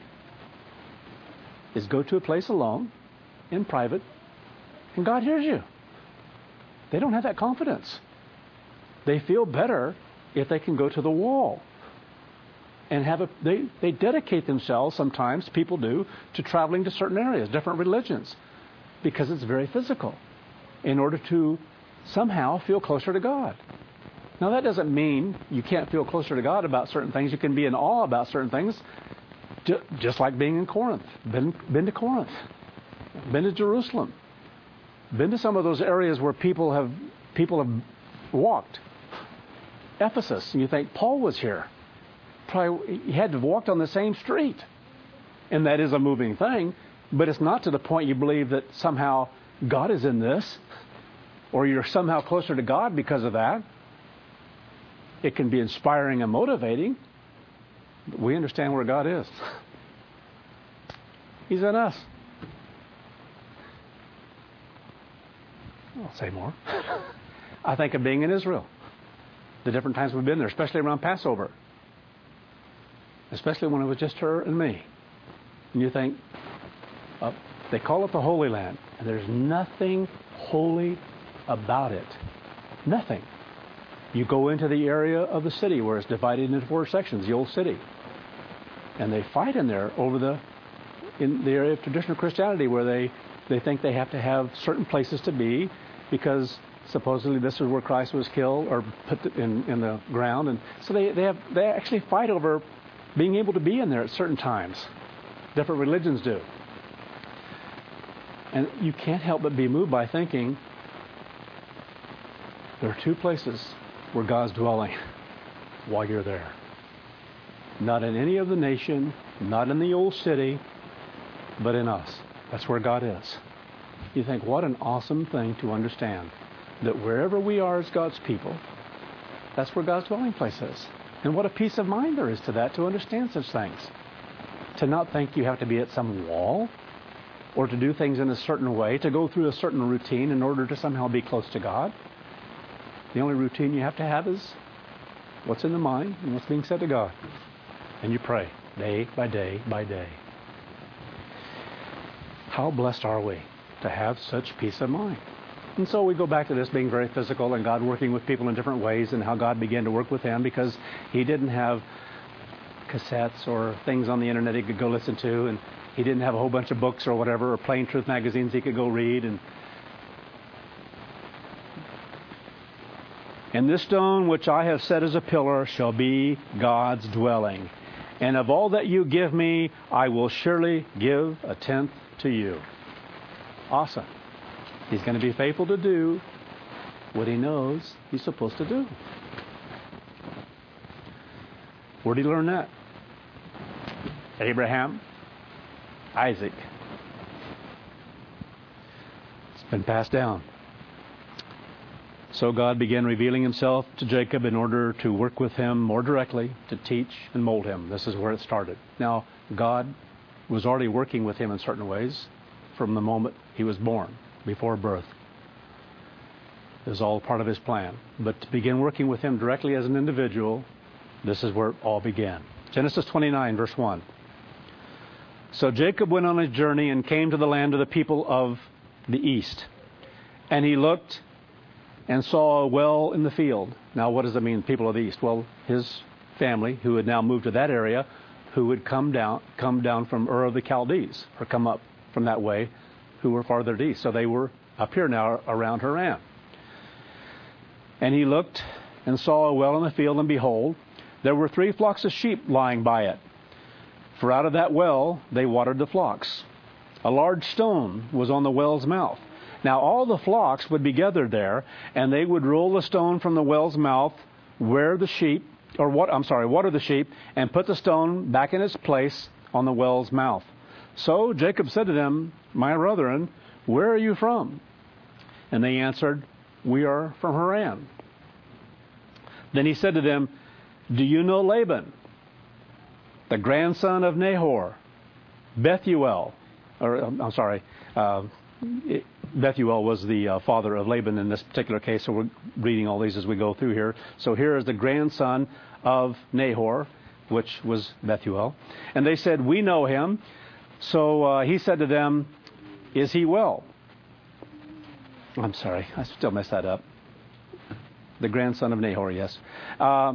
is go to a place alone, in private, and God hears you. They don't have that confidence. They feel better if they can go to the wall. And have a, they, they dedicate themselves, sometimes people do, to traveling to certain areas, different religions, because it's very physical, in order to somehow feel closer to God. Now that doesn't mean you can't feel closer to God about certain things. You can be in awe about certain things, just like being in Corinth. Been, been to Corinth, been to Jerusalem, been to some of those areas where people have people have walked. Ephesus, and you think Paul was here. Probably he had to have walked on the same street. And that is a moving thing, but it's not to the point you believe that somehow God is in this, or you're somehow closer to God because of that. It can be inspiring and motivating, but we understand where God is. He's in us. I'll say more. I think of being in Israel. The different times we've been there, especially around Passover. Especially when it was just her and me. And you think, uh, they call it the Holy Land, and there's nothing holy about it. Nothing. You go into the area of the city where it's divided into four sections, the old city. And they fight in there over the, in the area of traditional Christianity where they, they think they have to have certain places to be, because supposedly this is where Christ was killed or put in, in the ground. And so they, they, have, they actually fight over being able to be in there at certain times. Different religions do. And you can't help but be moved by thinking there are two places where God's dwelling while you're there. Not in any other nation, not in the old city, but in us. That's where God is. You think, what an awesome thing to understand. That wherever we are as God's people, that's where God's dwelling place is. And what a peace of mind there is to that, to understand such things. To not think you have to be at some wall, or to do things in a certain way, to go through a certain routine in order to somehow be close to God. The only routine you have to have is what's in the mind and what's being said to God. And you pray day by day by day. How blessed are we to have such peace of mind? And so we go back to this being very physical and God working with people in different ways and how God began to work with him because he didn't have cassettes or things on the internet he could go listen to, and he didn't have a whole bunch of books or whatever, or Plain Truth magazines he could go read. And And this stone which I have set as a pillar shall be God's dwelling. And of all that you give me, I will surely give a tenth to you. Awesome. He's going to be faithful to do what he knows he's supposed to do. Where did he learn that? Abraham, Isaac. It's been passed down. So God began revealing himself to Jacob in order to work with him more directly, to teach and mold him. This is where it started. Now, God was already working with him in certain ways from the moment he was born, before birth. It was all part of his plan. But to begin working with him directly as an individual, this is where it all began. Genesis twenty-nine, verse one. So Jacob went on his journey and came to the land of the people of the east. And he looked and saw a well in the field. Now, what does it mean, people of the east? Well, his family, who had now moved to that area, who had come down come down from Ur of the Chaldees, or come up from that way, who were farther east. So they were up here now around Haran. And he looked and saw a well in the field, and behold, there were three flocks of sheep lying by it. For out of that well they watered the flocks. A large stone was on the well's mouth. Now all the flocks would be gathered there, and they would roll the stone from the well's mouth, where the sheep, or what? I'm sorry, water the sheep, and put the stone back in its place on the well's mouth. So Jacob said to them, My brethren, where are you from? And they answered, We are from Haran. Then he said to them, Do you know Laban, the grandson of Nahor, Bethuel, or I'm sorry, uh, Bethuel was the uh, father of Laban in this particular case, so we're reading all these as we go through here. So here is the grandson of Nahor, which was Bethuel. And they said, We know him. So uh, he said to them, Is he well? I'm sorry, I still messed that up. The grandson of Nahor, yes. Uh,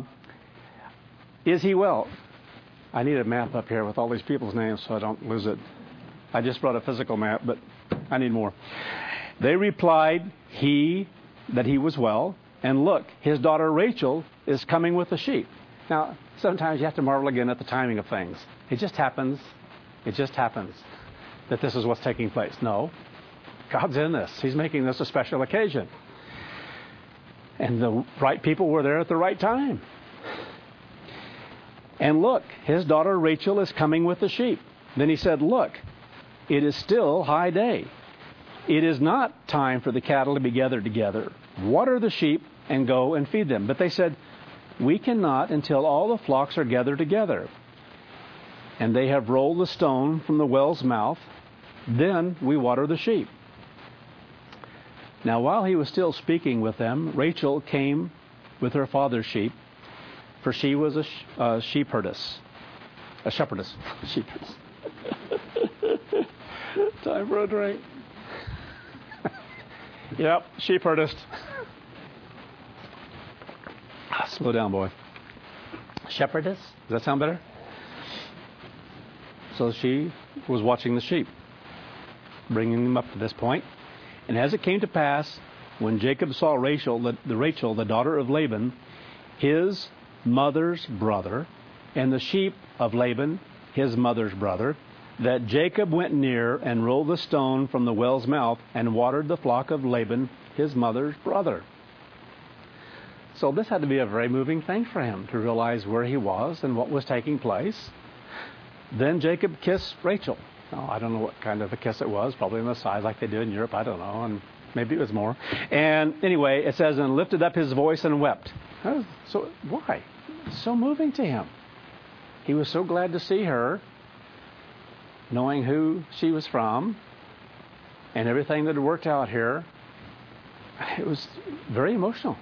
is he well? I need a map up here with all these people's names so I don't lose it. I just brought a physical map, but I need more. They replied, he, that he was well, and look, his daughter Rachel is coming with the sheep. Now, sometimes you have to marvel again at the timing of things. It just happens, it just happens that this is what's taking place. No, God's in this. He's making this a special occasion. And the right people were there at the right time. And look, his daughter Rachel is coming with the sheep. Then he said, Look, it is still high day. It is not time for the cattle to be gathered together. Water the sheep and go and feed them. But they said, We cannot until all the flocks are gathered together. And they have rolled the stone from the well's mouth. Then we water the sheep. Now while he was still speaking with them, Rachel came with her father's sheep, for she was a sh- uh, sheepherdess. A shepherdess. Sheepherdess. Time for a drink. Yep, sheepherdess. Slow down, boy. Shepherdess? Does that sound better? So she was watching the sheep, bringing them up to this point. And as it came to pass, when Jacob saw Rachel, the, the Rachel, the daughter of Laban, his mother's brother, and the sheep of Laban, his mother's brother, that Jacob went near and rolled the stone from the well's mouth and watered the flock of Laban, his mother's brother. So this had to be a very moving thing for him to realize where he was and what was taking place. Then Jacob kissed Rachel. Now, I don't know what kind of a kiss it was, probably on the side like they do in Europe, I don't know, and maybe it was more. And anyway, it says, and lifted up his voice and wept. So why? It's so moving to him. He was so glad to see her, knowing who she was from, and everything that had worked out here. It was very emotional.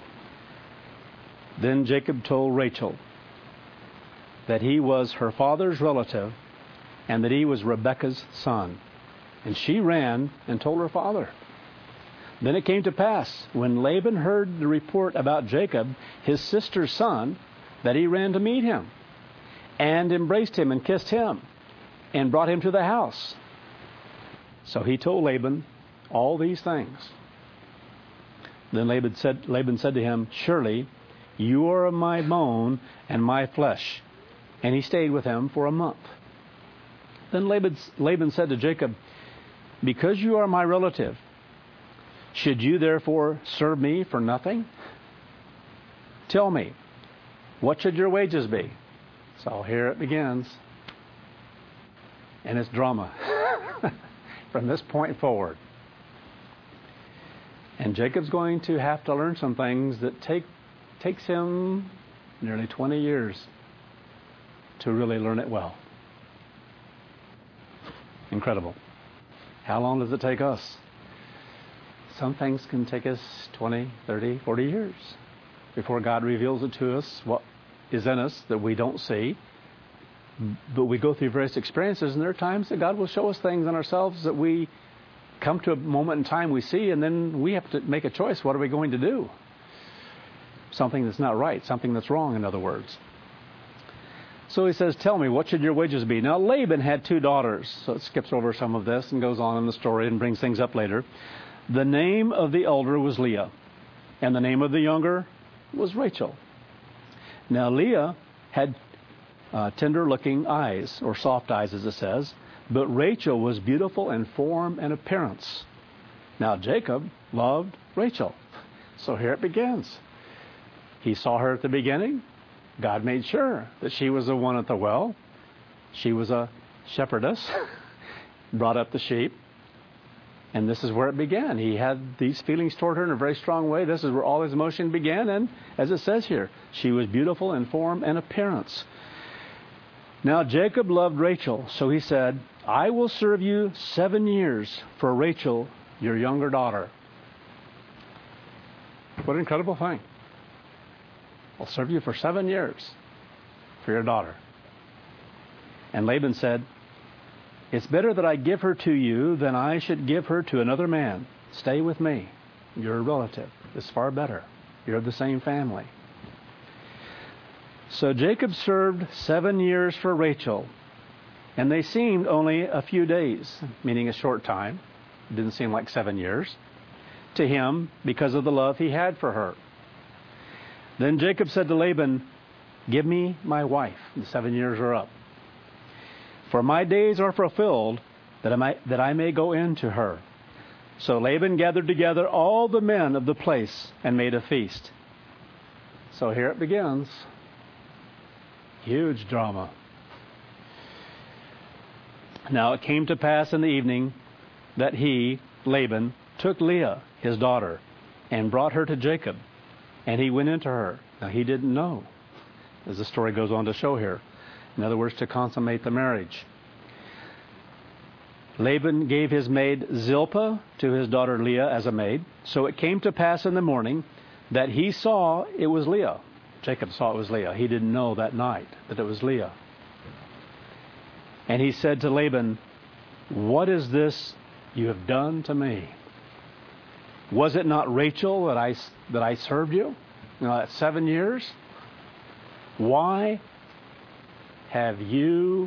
Then Jacob told Rachel that he was her father's relative and that he was Rebekah's son. And she ran and told her father. Then it came to pass, when Laban heard the report about Jacob, his sister's son, that he ran to meet him and embraced him and kissed him and brought him to the house. So he told Laban all these things. Then Laban said, Laban said to him, surely you are of my bone and my flesh. And he stayed with him for a month. Then Laban, Laban said to Jacob, because you are my relative, should you therefore serve me for nothing? Tell me, what should your wages be? So here it begins. And it's drama from this point forward. And Jacob's going to have to learn some things that take takes him nearly twenty years to really learn it well. Incredible. How long does it take us? Some things can take us twenty, thirty, forty years before God reveals it to us, what is in us that we don't see. But we go through various experiences, and there are times that God will show us things in ourselves that we come to a moment in time we see, and then we have to make a choice. What are we going to do? Something that's not right, something that's wrong, in other words. So he says, tell me, what should your wages be? Now, Laban had two daughters. So it skips over some of this and goes on in the story and brings things up later. The name of the elder was Leah, and the name of the younger was Rachel. Now, Leah had uh, tender-looking eyes, or soft eyes, as it says, but Rachel was beautiful in form and appearance. Now, Jacob loved Rachel. So here it begins. He saw her at the beginning. God made sure that she was the one at the well. She was a shepherdess, brought up the sheep. And this is where it began. He had these feelings toward her in a very strong way. This is where all his emotion began. And as it says here, she was beautiful in form and appearance. Now Jacob loved Rachel, so he said, I will serve you seven years for Rachel, your younger daughter. What an incredible thing. I'll serve you for seven years for your daughter. And Laban said, it's better that I give her to you than I should give her to another man. Stay with me. You're a relative. It's far better. You're of the same family. So Jacob served seven years for Rachel, and they seemed only a few days, meaning a short time. It didn't seem like seven years to him because of the love he had for her. Then Jacob said to Laban, give me my wife. The seven years are up. For my days are fulfilled, that I may, that I may go in to her. So Laban gathered together all the men of the place and made a feast. So here it begins. Huge drama. Now it came to pass in the evening that he, Laban, took Leah, his daughter, and brought her to Jacob. And he went into her. Now he didn't know, as the story goes on to show here. In other words, to consummate the marriage. Laban gave his maid Zilpah to his daughter Leah as a maid. So it came to pass in the morning that he saw it was Leah. Jacob saw it was Leah. He didn't know that night that it was Leah. And he said to Laban, what is this you have done to me? Was it not Rachel that I, that I served you? You know, at seven years? Why have you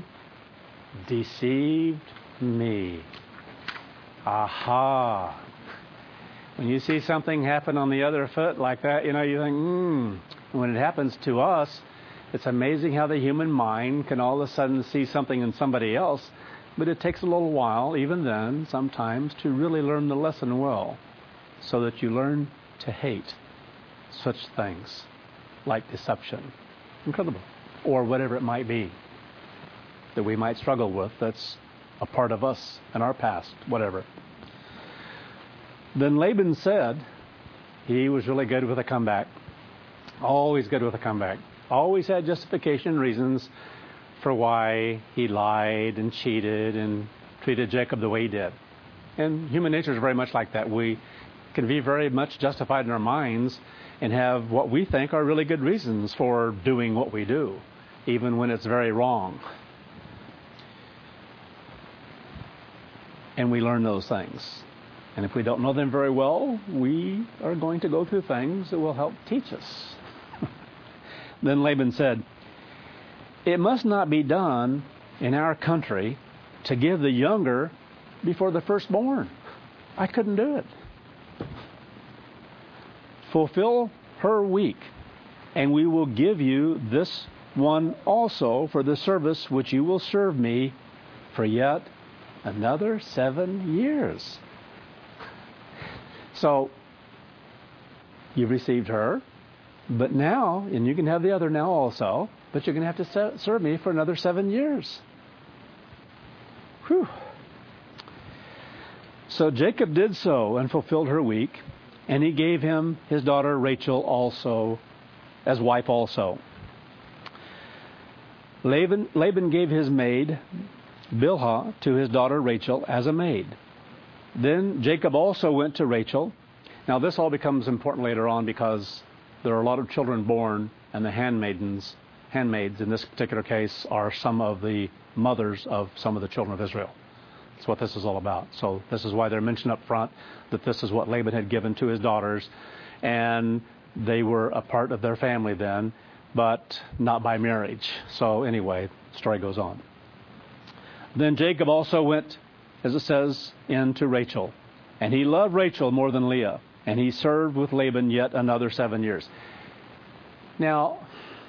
deceived me? Aha! When you see something happen on the other foot like that, you know, you think, hmm. When it happens to us, it's amazing how the human mind can all of a sudden see something in somebody else. But it takes a little while, even then, sometimes, to really learn the lesson well, so that you learn to hate such things like deception. Incredible. Or whatever it might be that we might struggle with that's a part of us and our past, whatever. Then Laban said, he was really good with a comeback. Always good with a comeback. Always had justification reasons for why he lied and cheated and treated Jacob the way he did. And human nature is very much like that. We can be very much justified in our minds and have what we think are really good reasons for doing what we do, even when it's very wrong. And we learn those things. And if we don't know them very well, we are going to go through things that will help teach us. Then Laban said, "It must not be done in our country to give the younger before the firstborn." I couldn't do it. "Fulfill her week, and we will give you this one also for the service which you will serve me for yet another seven years. So, you've received her, but now, and you can have the other now also, but you're going to have to serve me for another seven years. Whew. So Jacob did so and fulfilled her week, and he gave him his daughter Rachel also, as wife also. Laban, Laban gave his maid Bilhah to his daughter Rachel as a maid. Then Jacob also went to Rachel. Now this all becomes important later on because there are a lot of children born, and the handmaidens, handmaids in this particular case are some of the mothers of some of the children of Israel. That's what this is all about. So this is why they're mentioned up front, that this is what Laban had given to his daughters, and they were a part of their family then, but not by marriage. So anyway, the story goes on. Then Jacob also went, as it says, in to Rachel, and he loved Rachel more than Leah, and he served with Laban yet another seven years. Now,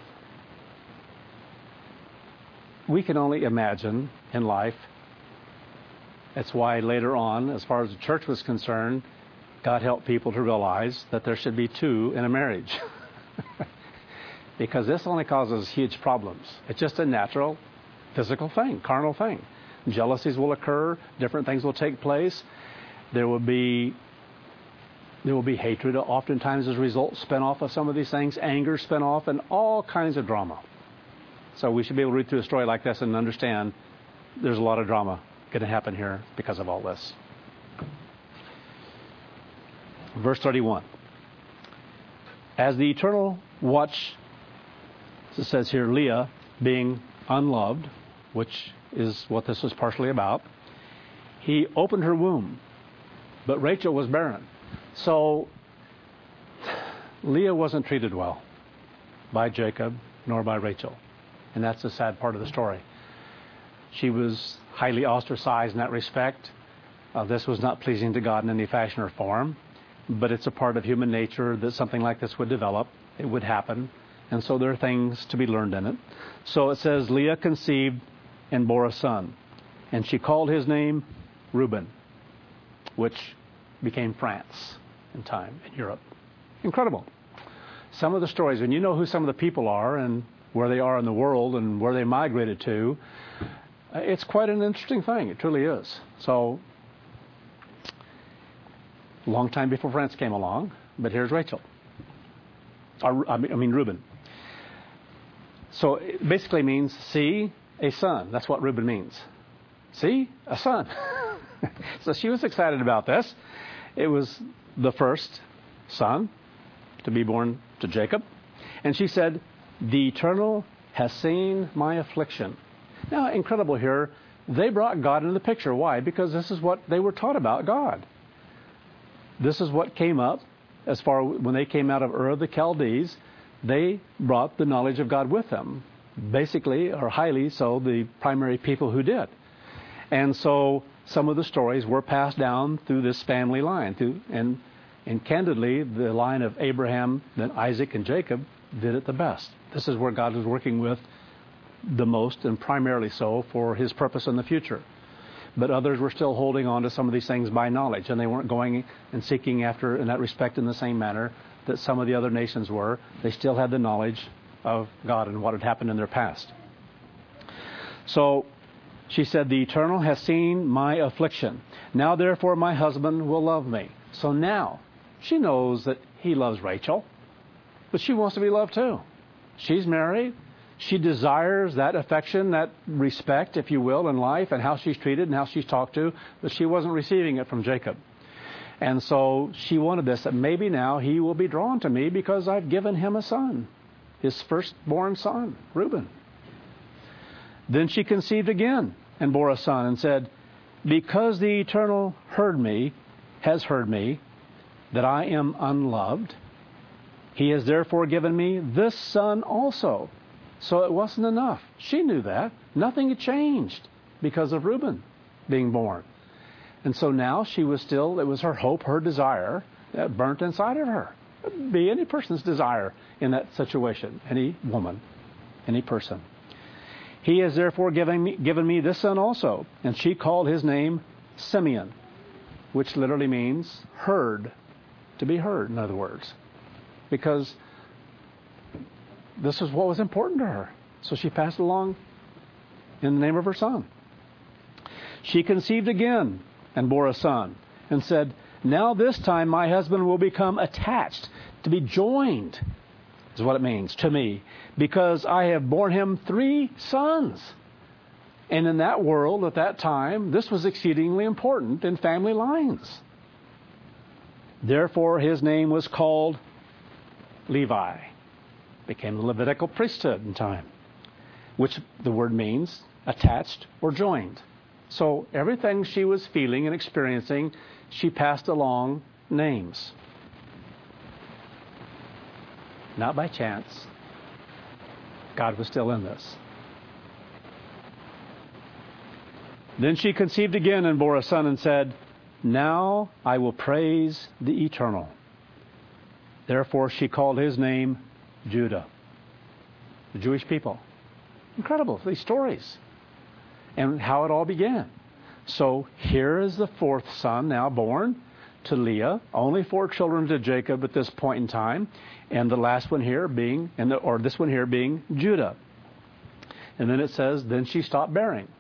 we can only imagine in life. That's why later on, as far as the church was concerned, God helped people to realize that there should be two in a marriage. Because this only causes huge problems. It's just a natural, physical thing, carnal thing. Jealousies will occur, different things will take place. There will be there will be hatred oftentimes as a result, spin off of some of these things, anger spin off, and all kinds of drama. So we should be able to read through a story like this and understand there's a lot of drama going to happen here because of all this. Verse thirty-one. As the Eternal watched, it says here, Leah being unloved, which is what this was partially about, he opened her womb, but Rachel was barren. So Leah wasn't treated well by Jacob nor by Rachel. And that's the sad part of the story. She was highly ostracized in that respect. Uh, this was not pleasing to God in any fashion or form, but it's a part of human nature that something like this would develop. It would happen. And so there are things to be learned in it. So it says, Leah conceived and bore a son, and she called his name Reuben, which became France in time in Europe. Incredible. Some of the stories, when you know who some of the people are and where they are in the world and where they migrated to, it's quite an interesting thing. It truly is. So, a long time before France came along, but here's Rachel. Or, I mean, Reuben. So it basically means, see, a son. That's what Reuben means. See, a son. So she was excited about this. It was the first son to be born to Jacob. And she said, the Eternal has seen my affliction. Now, incredible here, they brought God into the picture. Why? Because this is what they were taught about God. This is what came up as far when they came out of Ur of the Chaldees. They brought the knowledge of God with them. Basically, or highly so, the primary people who did. And so some of the stories were passed down through this family line. Through, and And candidly, the line of Abraham, then Isaac, and Jacob did it the best. This is where God was working with the most, and primarily so for his purpose in the future. But others were still holding on to some of these things by knowledge, and they weren't going and seeking after in that respect in the same manner that some of the other nations were. They still had the knowledge of God and what had happened in their past. So she said, the Eternal has seen my affliction. Now therefore my husband will love me. So now she knows that he loves Rachel, but she wants to be loved too. She's married. She desires that affection, that respect, if you will, in life, and how she's treated and how she's talked to, but she wasn't receiving it from Jacob. And so she wanted this, that maybe now he will be drawn to me because I've given him a son, his firstborn son, Reuben. Then she conceived again and bore a son and said, because the Eternal heard me, has heard me, that I am unloved, he has therefore given me this son also. So it wasn't enough. She knew that. Nothing had changed because of Reuben being born. And so now she was still, it was her hope, her desire that burnt inside of her. It would be any person's desire in that situation, any woman, any person. He has therefore given me, given me this son also. And she called his name Simeon, which literally means heard, to be heard, in other words. Because this is what was important to her. So she passed along in the name of her son. She conceived again and bore a son and said, now this time my husband will become attached, to be joined, is what it means, to me, because I have borne him three sons. And in that world at that time, this was exceedingly important in family lines. Therefore his name was called Levi. Became the Levitical priesthood in time, which the word means attached or joined. So everything she was feeling and experiencing, she passed along names. Not by chance. God was still in this. Then she conceived again and bore a son and said, now I will praise the Eternal. Therefore she called his name Judah, the Jewish people. Incredible, these stories. And how it all began. So here is the fourth son now born to Leah. Only four children to Jacob at this point in time. And the last one here being, and the, or this one here being Judah. And then it says, then she stopped bearing.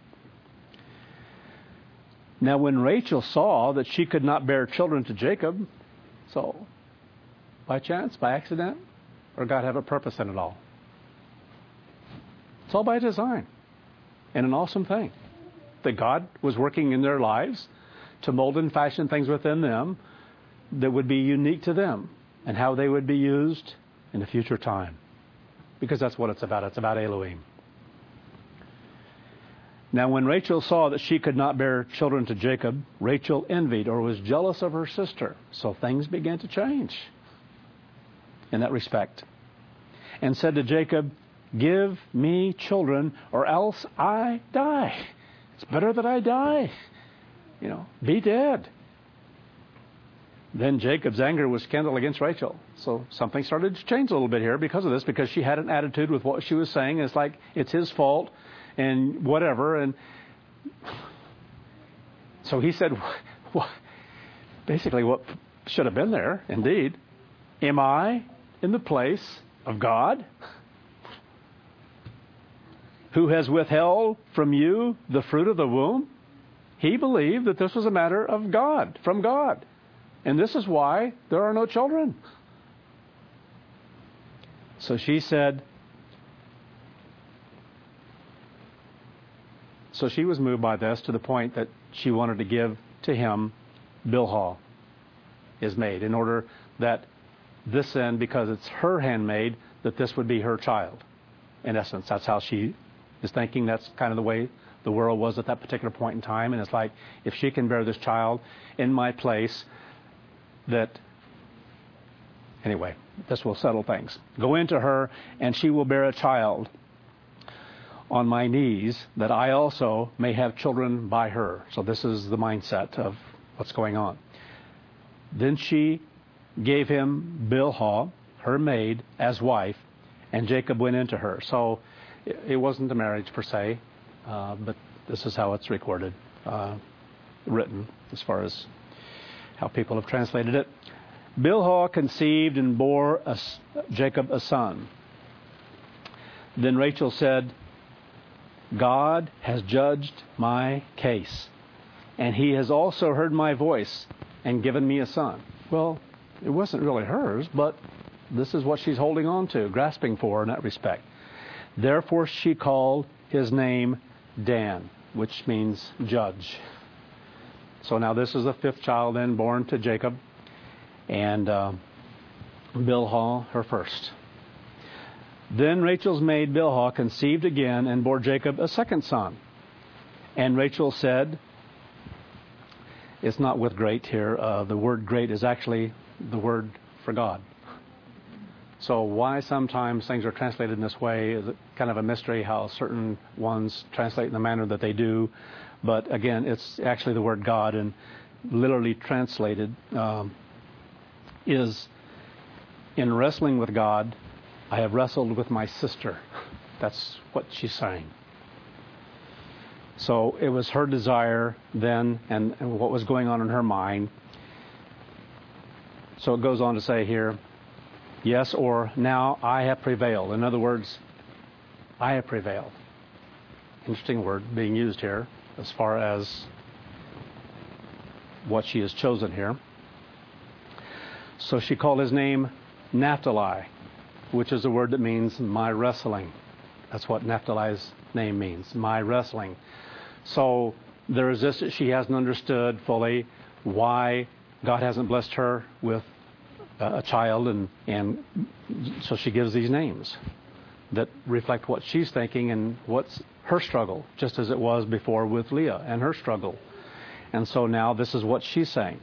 Now when Rachel saw that she could not bear children to Jacob, so by chance, by accident, or God have a purpose in it all? It's all by design. And an awesome thing. That God was working in their lives to mold and fashion things within them that would be unique to them. And how they would be used in the future time. Because that's what it's about. It's about Elohim. Now when Rachel saw that she could not bear children to Jacob, Rachel envied or was jealous of her sister. So things began to change in that respect. And said to Jacob, give me children or else I die. It's better that I die. You know, be dead. Then Jacob's anger was kindled against Rachel. So something started to change a little bit here because of this, because she had an attitude with what she was saying. It's like it's his fault and whatever. And so he said, well, basically what should have been there, indeed, am I in the place of God, who has withheld from you the fruit of the womb? He believed that this was a matter of God, from God. And this is why there are no children. So she said, so she was moved by this to the point that she wanted to give to him Bilhah, his maid, in order that this then, because it's her handmaid, that this would be her child. In essence, that's how she is thinking. That's kind of the way the world was at that particular point in time. And it's like, if she can bear this child in my place, that, anyway, this will settle things. Go into her, and she will bear a child on my knees, that I also may have children by her. So this is the mindset of what's going on. Then she gave him Bilhah, her maid, as wife, and Jacob went into her. So it, it wasn't a marriage per se, uh, but this is how it's recorded, uh, written, as far as how people have translated it. Bilhah conceived and bore a, Jacob a son. Then Rachel said, God has judged my case, and he has also heard my voice and given me a son. Well, it wasn't really hers, but this is what she's holding on to, grasping for in that respect. Therefore she called his name Dan, which means judge. So now this is the fifth child then born to Jacob, and uh, Bilhah her first. Then Rachel's maid Bilhah conceived again and bore Jacob a second son. And Rachel said, it's not with great here. Uh, the word great is actually the word for God. So why sometimes things are translated in this way is kind of a mystery, how certain ones translate in the manner that they do. But again, it's actually the word God, and literally translated um, is, in wrestling with God, I have wrestled with my sister. That's what she's saying. So it was her desire then, and, and what was going on in her mind. So it goes on to say here, yes, or now I have prevailed. In other words, I have prevailed. Interesting word being used here as far as what she has chosen here. So she called his name Naphtali, which is a word that means my wrestling. That's what Naphtali's name means, my wrestling. So there is this that she hasn't understood fully, why God hasn't blessed her with a child, and, and so she gives these names that reflect what she's thinking and what's her struggle, just as it was before with Leah and her struggle. And so now this is what she's saying.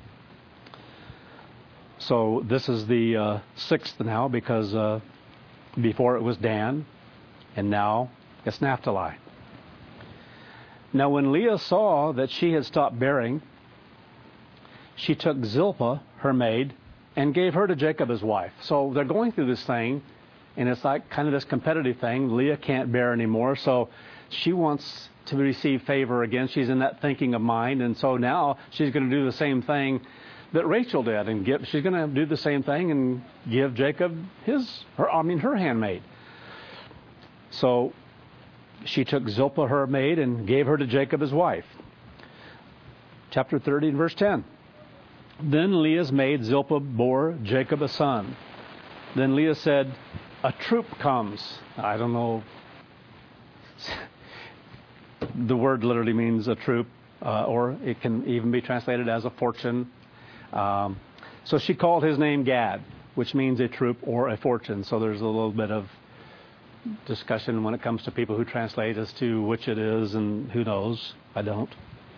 So this is the uh, sixth now, because uh, before it was Dan, and now it's Naphtali. Now when Leah saw that she had stopped bearing, she took Zilpah, her maid, and gave her to Jacob as wife. So they're going through this thing, and it's like kind of this competitive thing. Leah can't bear anymore, so she wants to receive favor again. She's in that thinking of mind, and so now she's going to do the same thing that Rachel did, and give, she's going to do the same thing and give Jacob his, her, I mean, her handmaid. So she took Zilpah, her maid, and gave her to Jacob as wife. Chapter thirty, verse ten. Then Leah's maid Zilpah bore Jacob a son. Then Leah said, a troop comes. I don't know. The word literally means a troop, uh, or it can even be translated as a fortune. Um, so she called his name Gad, which means a troop or a fortune. So there's a little bit of discussion when it comes to people who translate as to which it is, and who knows. I don't.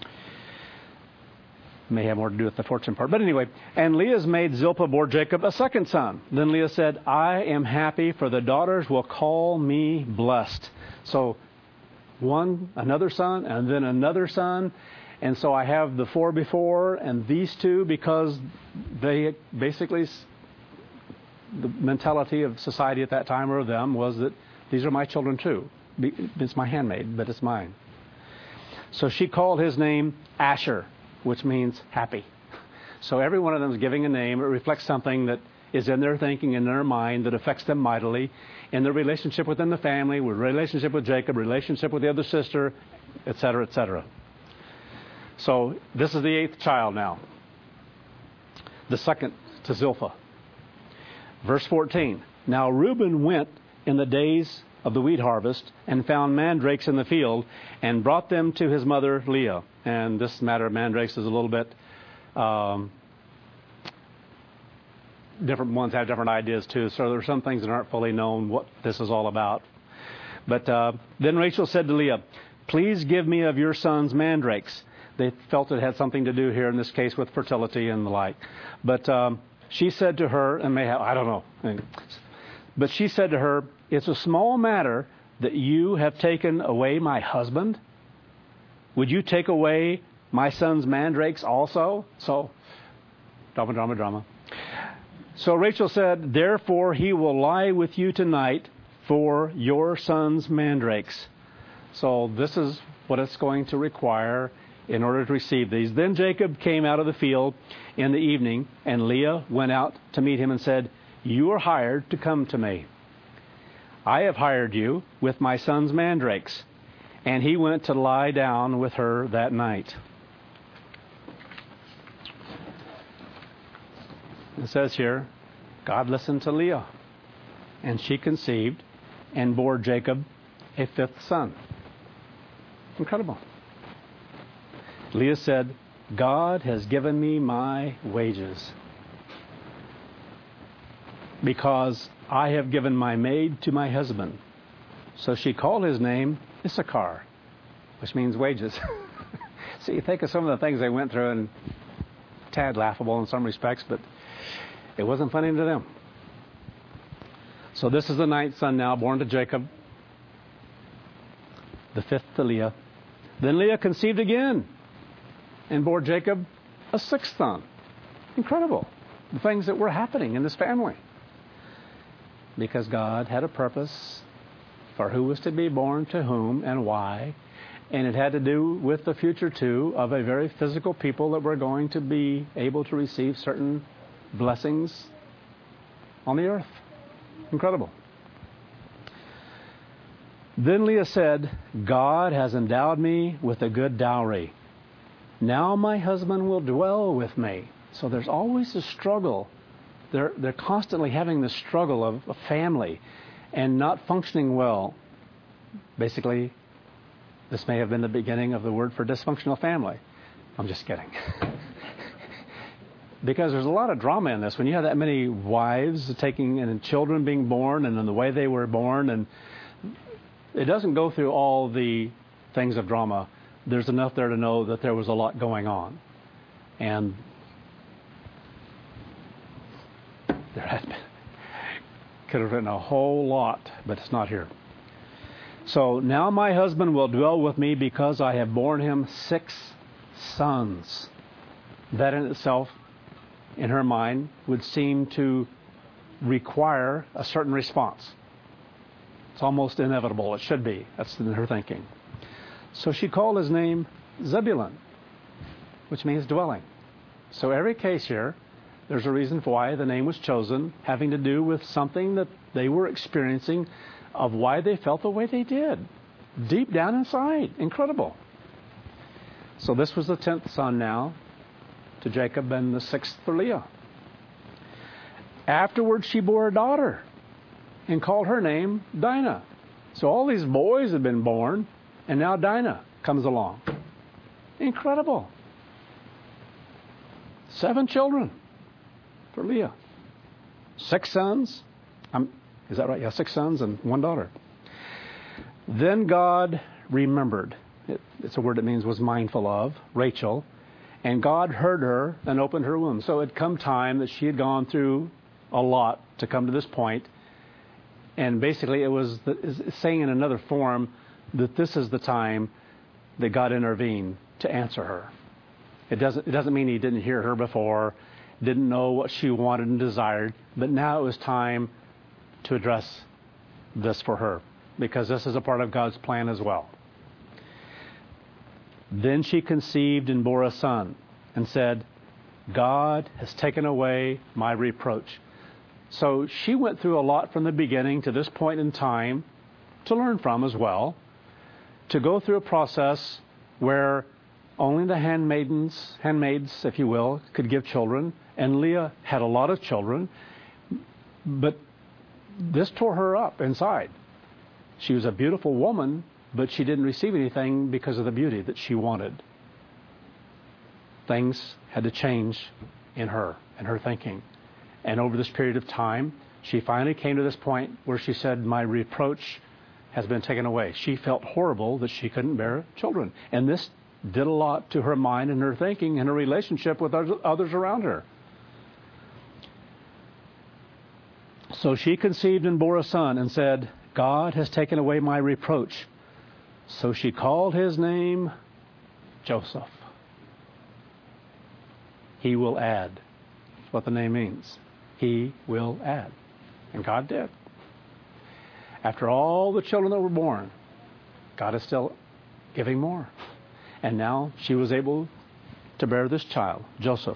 May have more to do with the fortune part. But anyway, and Leah's maid Zilpah bore Jacob a second son. Then Leah said, I am happy, for the daughters will call me blessed. So one, another son, and then another son. And so I have the four before and these two, because they basically, the mentality of society at that time, or of them, was that these are my children too. It's my handmaid, but it's mine. So she called his name Asher, which means happy. So every one of them is giving a name. It reflects something that is in their thinking, in their mind, that affects them mightily, in their relationship within the family, with relationship with Jacob, relationship with the other sister, et cetera, et cetera. So this is the eighth child now, the second to Zilpah. Verse fourteen. Now Reuben went in the days of the wheat harvest and found mandrakes in the field and brought them to his mother Leah. And this matter of mandrakes is a little bit, um, different ones have different ideas too. So there are some things that aren't fully known what this is all about. But uh, then Rachel said to Leah, please give me of your son's mandrakes. They felt it had something to do here in this case with fertility and the like. But um, she said to her, and may have, I don't know. But she said to her, it's a small matter that you have taken away my husband. Would you take away my son's mandrakes also? So, drama, drama, drama. So Rachel said, therefore he will lie with you tonight for your son's mandrakes. So this is what it's going to require in order to receive these. Then Jacob came out of the field in the evening, and Leah went out to meet him and said, you are hired to come to me. I have hired you with my son's mandrakes. And he went to lie down with her that night. It says here, God listened to Leah, and she conceived and bore Jacob a fifth son. Incredible. Leah said, God has given me my wages, because I have given my maid to my husband. So she called his name Issachar, which means wages. See, you think of some of the things they went through, and tad laughable in some respects, but it wasn't funny to them. So this is the ninth son now, born to Jacob, the fifth to Leah. Then Leah conceived again and bore Jacob a sixth son. Incredible. The things that were happening in this family. Because God had a purpose for who was to be born to whom and why. And it had to do with the future, too, of a very physical people that were going to be able to receive certain blessings on the earth. Incredible. Then Leah said, God has endowed me with a good dowry. Now my husband will dwell with me. So there's always a struggle. They're, they're constantly having the struggle of a family and not functioning well. Basically, this may have been the beginning of the word for dysfunctional family. I'm just kidding. Because there's a lot of drama in this. When you have that many wives taking and children being born and in the way they were born, and it doesn't go through all the things of drama. There's enough there to know that there was a lot going on. And there had been, could have written a whole lot, but it's not here. So now my husband will dwell with me because I have borne him six sons. That in itself, in her mind, would seem to require a certain response. It's almost inevitable. It should be. That's in her thinking. So she called his name Zebulun, which means dwelling. So every case here, there's a reason for why the name was chosen, having to do with something that they were experiencing, of why they felt the way they did, deep down inside. Incredible. So this was the tenth son now to Jacob, and the sixth for Leah. Afterwards she bore a daughter and called her name Dinah. So all these boys had been born, and now Dinah comes along. Incredible. Seven children for Leah. Six sons. Um, is that right? Yeah, six sons and one daughter. Then God remembered. It, it's a word that means was mindful of, Rachel. And God heard her and opened her womb. So it had come time that she had gone through a lot to come to this point. And basically it was the, it's saying in another form that this is the time that God intervened to answer her. It doesn't, it doesn't mean he didn't hear her before, didn't know what she wanted and desired, but now it was time to address this for her, because this is a part of God's plan as well. Then she conceived and bore a son and said, God has taken away my reproach. So she went through a lot from the beginning to this point in time to learn from as well, to go through a process where only the handmaidens, handmaids, if you will, could give children. And Leah had a lot of children, but this tore her up inside. She was a beautiful woman, but she didn't receive anything because of the beauty that she wanted. Things had to change in her and her thinking. And over this period of time, she finally came to this point where she said, my reproach has been taken away. She felt horrible that she couldn't bear children. And this did a lot to her mind and her thinking and her relationship with others around her. So she conceived and bore a son and said, God has taken away my reproach. So she called his name Joseph. He will add. That's what the name means. He will add. And God did. After all the children that were born, God is still giving more. And now she was able to bear this child, Joseph.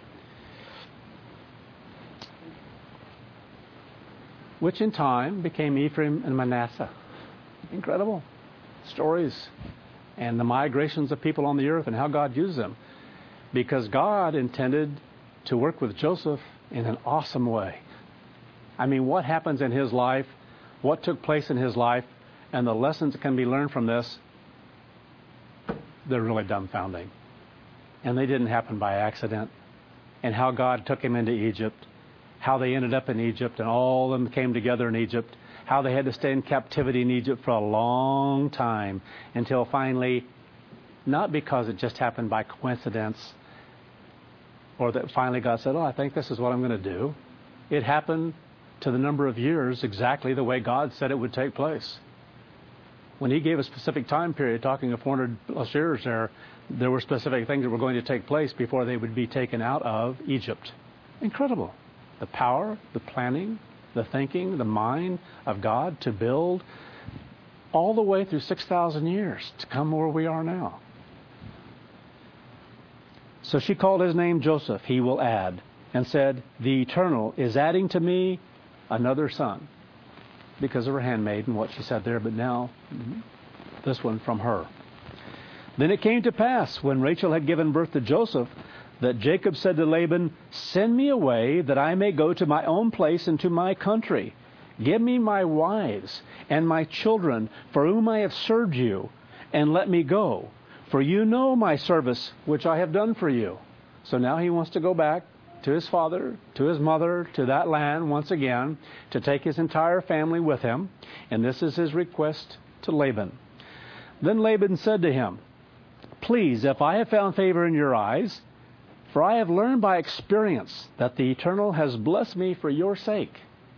Which in time became Ephraim and Manasseh. Incredible stories. And the migrations of people on the earth and how God used them. Because God intended to work with Joseph in an awesome way. I mean, what happens in his life, what took place in his life, and the lessons that can be learned from this, they're really dumbfounding. And they didn't happen by accident. And how God took him into Egypt, how they ended up in Egypt, and all of them came together in Egypt, how they had to stay in captivity in Egypt for a long time until finally, not because it just happened by coincidence, or that finally God said, oh, I think this is what I'm going to do. It happened to the number of years exactly the way God said it would take place. When he gave a specific time period, talking of four hundred plus years there, there were specific things that were going to take place before they would be taken out of Egypt. Incredible. The power, the planning, the thinking, the mind of God to build all the way through six thousand years to come where we are now. So she called his name Joseph, he will add, and said, the Eternal is adding to me another son. Because of her handmaid and what she said there, but now this one from her. Then it came to pass, when Rachel had given birth to Joseph, that Jacob said to Laban, send me away that I may go to my own place and to my country. Give me my wives and my children for whom I have served you, and let me go. For you know my service which I have done for you. So now he wants to go back to his father, to his mother, to that land once again, to take his entire family with him. And this is his request to Laban. Then Laban said to him, please, if I have found favor in your eyes, for I have learned by experience that the Eternal has blessed me for your sake.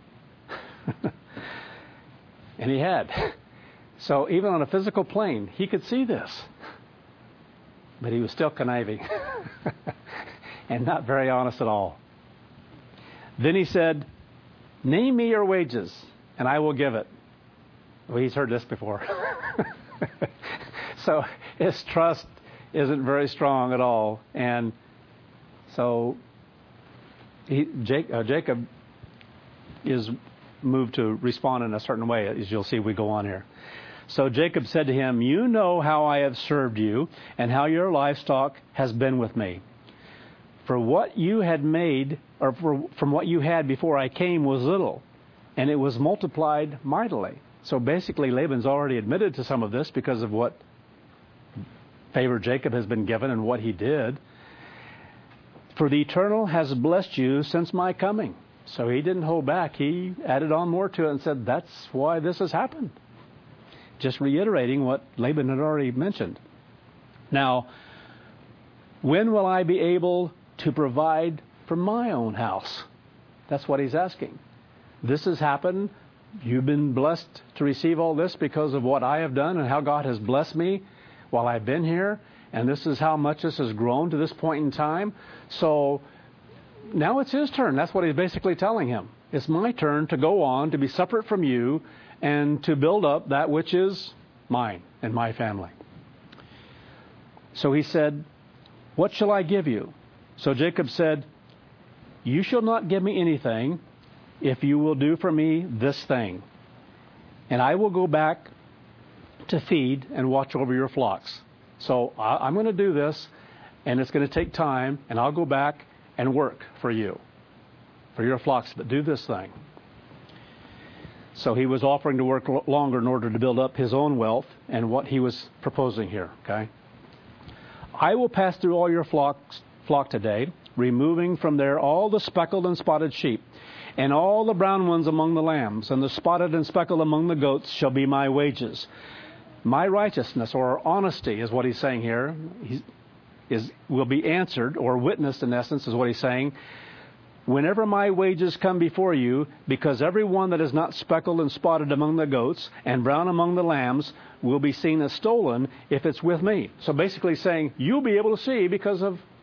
And he had. So even on a physical plane, he could see this. But he was still conniving. And not very honest at all. Then he said, name me your wages, and I will give it. Well, he's heard this before. So his trust isn't very strong at all. And so he, Jake, uh, Jacob is moved to respond in a certain way, as you'll see we go on here. So Jacob said to him, you know how I have served you, and how your livestock has been with me. For what you had made, or for, from what you had before I came was little, and it was multiplied mightily. So basically Laban's already admitted to some of this because of what favor Jacob has been given and what he did. For the Eternal has blessed you since my coming. So he didn't hold back. He added on more to it and said, that's why this has happened. Just reiterating what Laban had already mentioned. Now, when will I be able to provide for my own house? That's what he's asking. This has happened. You've been blessed to receive all this because of what I have done and how God has blessed me while I've been here. And this is how much this has grown to this point in time. So now it's his turn. That's what he's basically telling him. It's my turn to go on, to be separate from you, and to build up that which is mine and my family. So he said, what shall I give you? So Jacob said, you shall not give me anything if you will do for me this thing. And I will go back to feed and watch over your flocks. So I'm going to do this, and it's going to take time, and I'll go back and work for you, for your flocks, but do this thing. So he was offering to work longer in order to build up his own wealth and what he was proposing here, okay? I will pass through all your flocks flock today, removing from there all the speckled and spotted sheep, and all the brown ones among the lambs, and the spotted and speckled among the goats shall be my wages. My righteousness, or honesty, is what he's saying here, he's, is will be answered, or witnessed in essence, is what he's saying, whenever my wages come before you, because every one that is not speckled and spotted among the goats and brown among the lambs will be seen as stolen if it's with me. So basically saying, you'll be able to see because of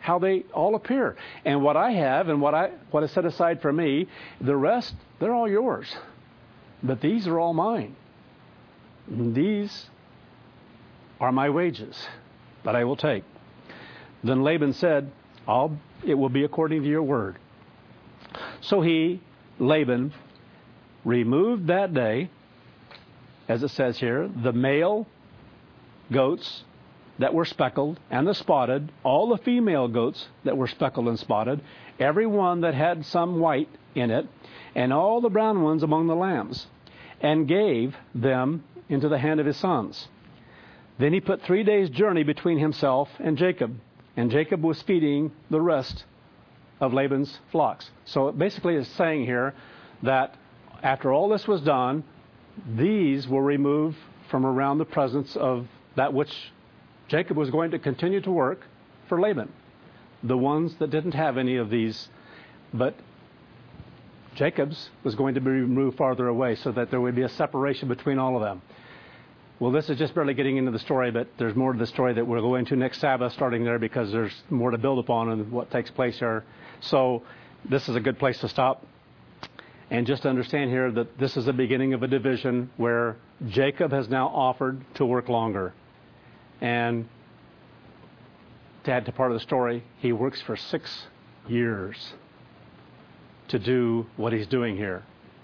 how they all appear. And what I have and what I what is set aside for me, the rest, they're all yours. But these are all mine. These are my wages that I will take. Then Laban said, I'll, it will be according to your word. So he, Laban, removed that day, as it says here, the male goats that were speckled and the spotted, all the female goats that were speckled and spotted, every one that had some white in it, and all the brown ones among the lambs, and gave them into the hand of his sons. Then he put three days' journey between himself and Jacob, and Jacob was feeding the rest of Laban's flocks. So it basically is saying here that after all this was done, these were removed from around the presence of that which Jacob was going to continue to work for Laban. The ones that didn't have any of these, but Jacob's was going to be removed farther away so that there would be a separation between all of them. Well, this is just barely getting into the story, but there's more to the story that we'll go into next Sabbath, starting there, because there's more to build upon and what takes place here. So this is a good place to stop. And just to understand here that this is the beginning of a division where Jacob has now offered to work longer. And to add to part of the story, he works for six years to do what he's doing here.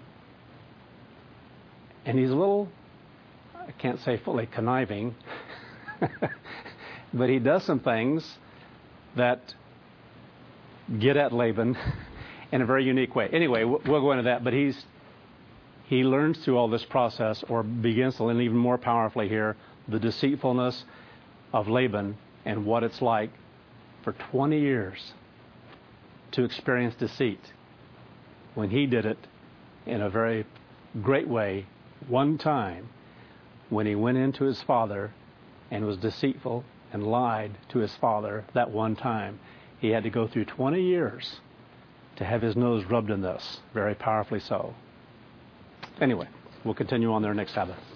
And he's a little, I can't say fully conniving, but he does some things that get at Laban in a very unique way. Anyway, we'll go into that, but he's he learns through all this process, or begins to learn even more powerfully here, the deceitfulness of Laban and what it's like for twenty years to experience deceit, when he did it in a very great way one time, when he went into his father and was deceitful and lied to his father that one time. He had to go through twenty years to have his nose rubbed in this, very powerfully so. Anyway, we'll continue on there next Sabbath.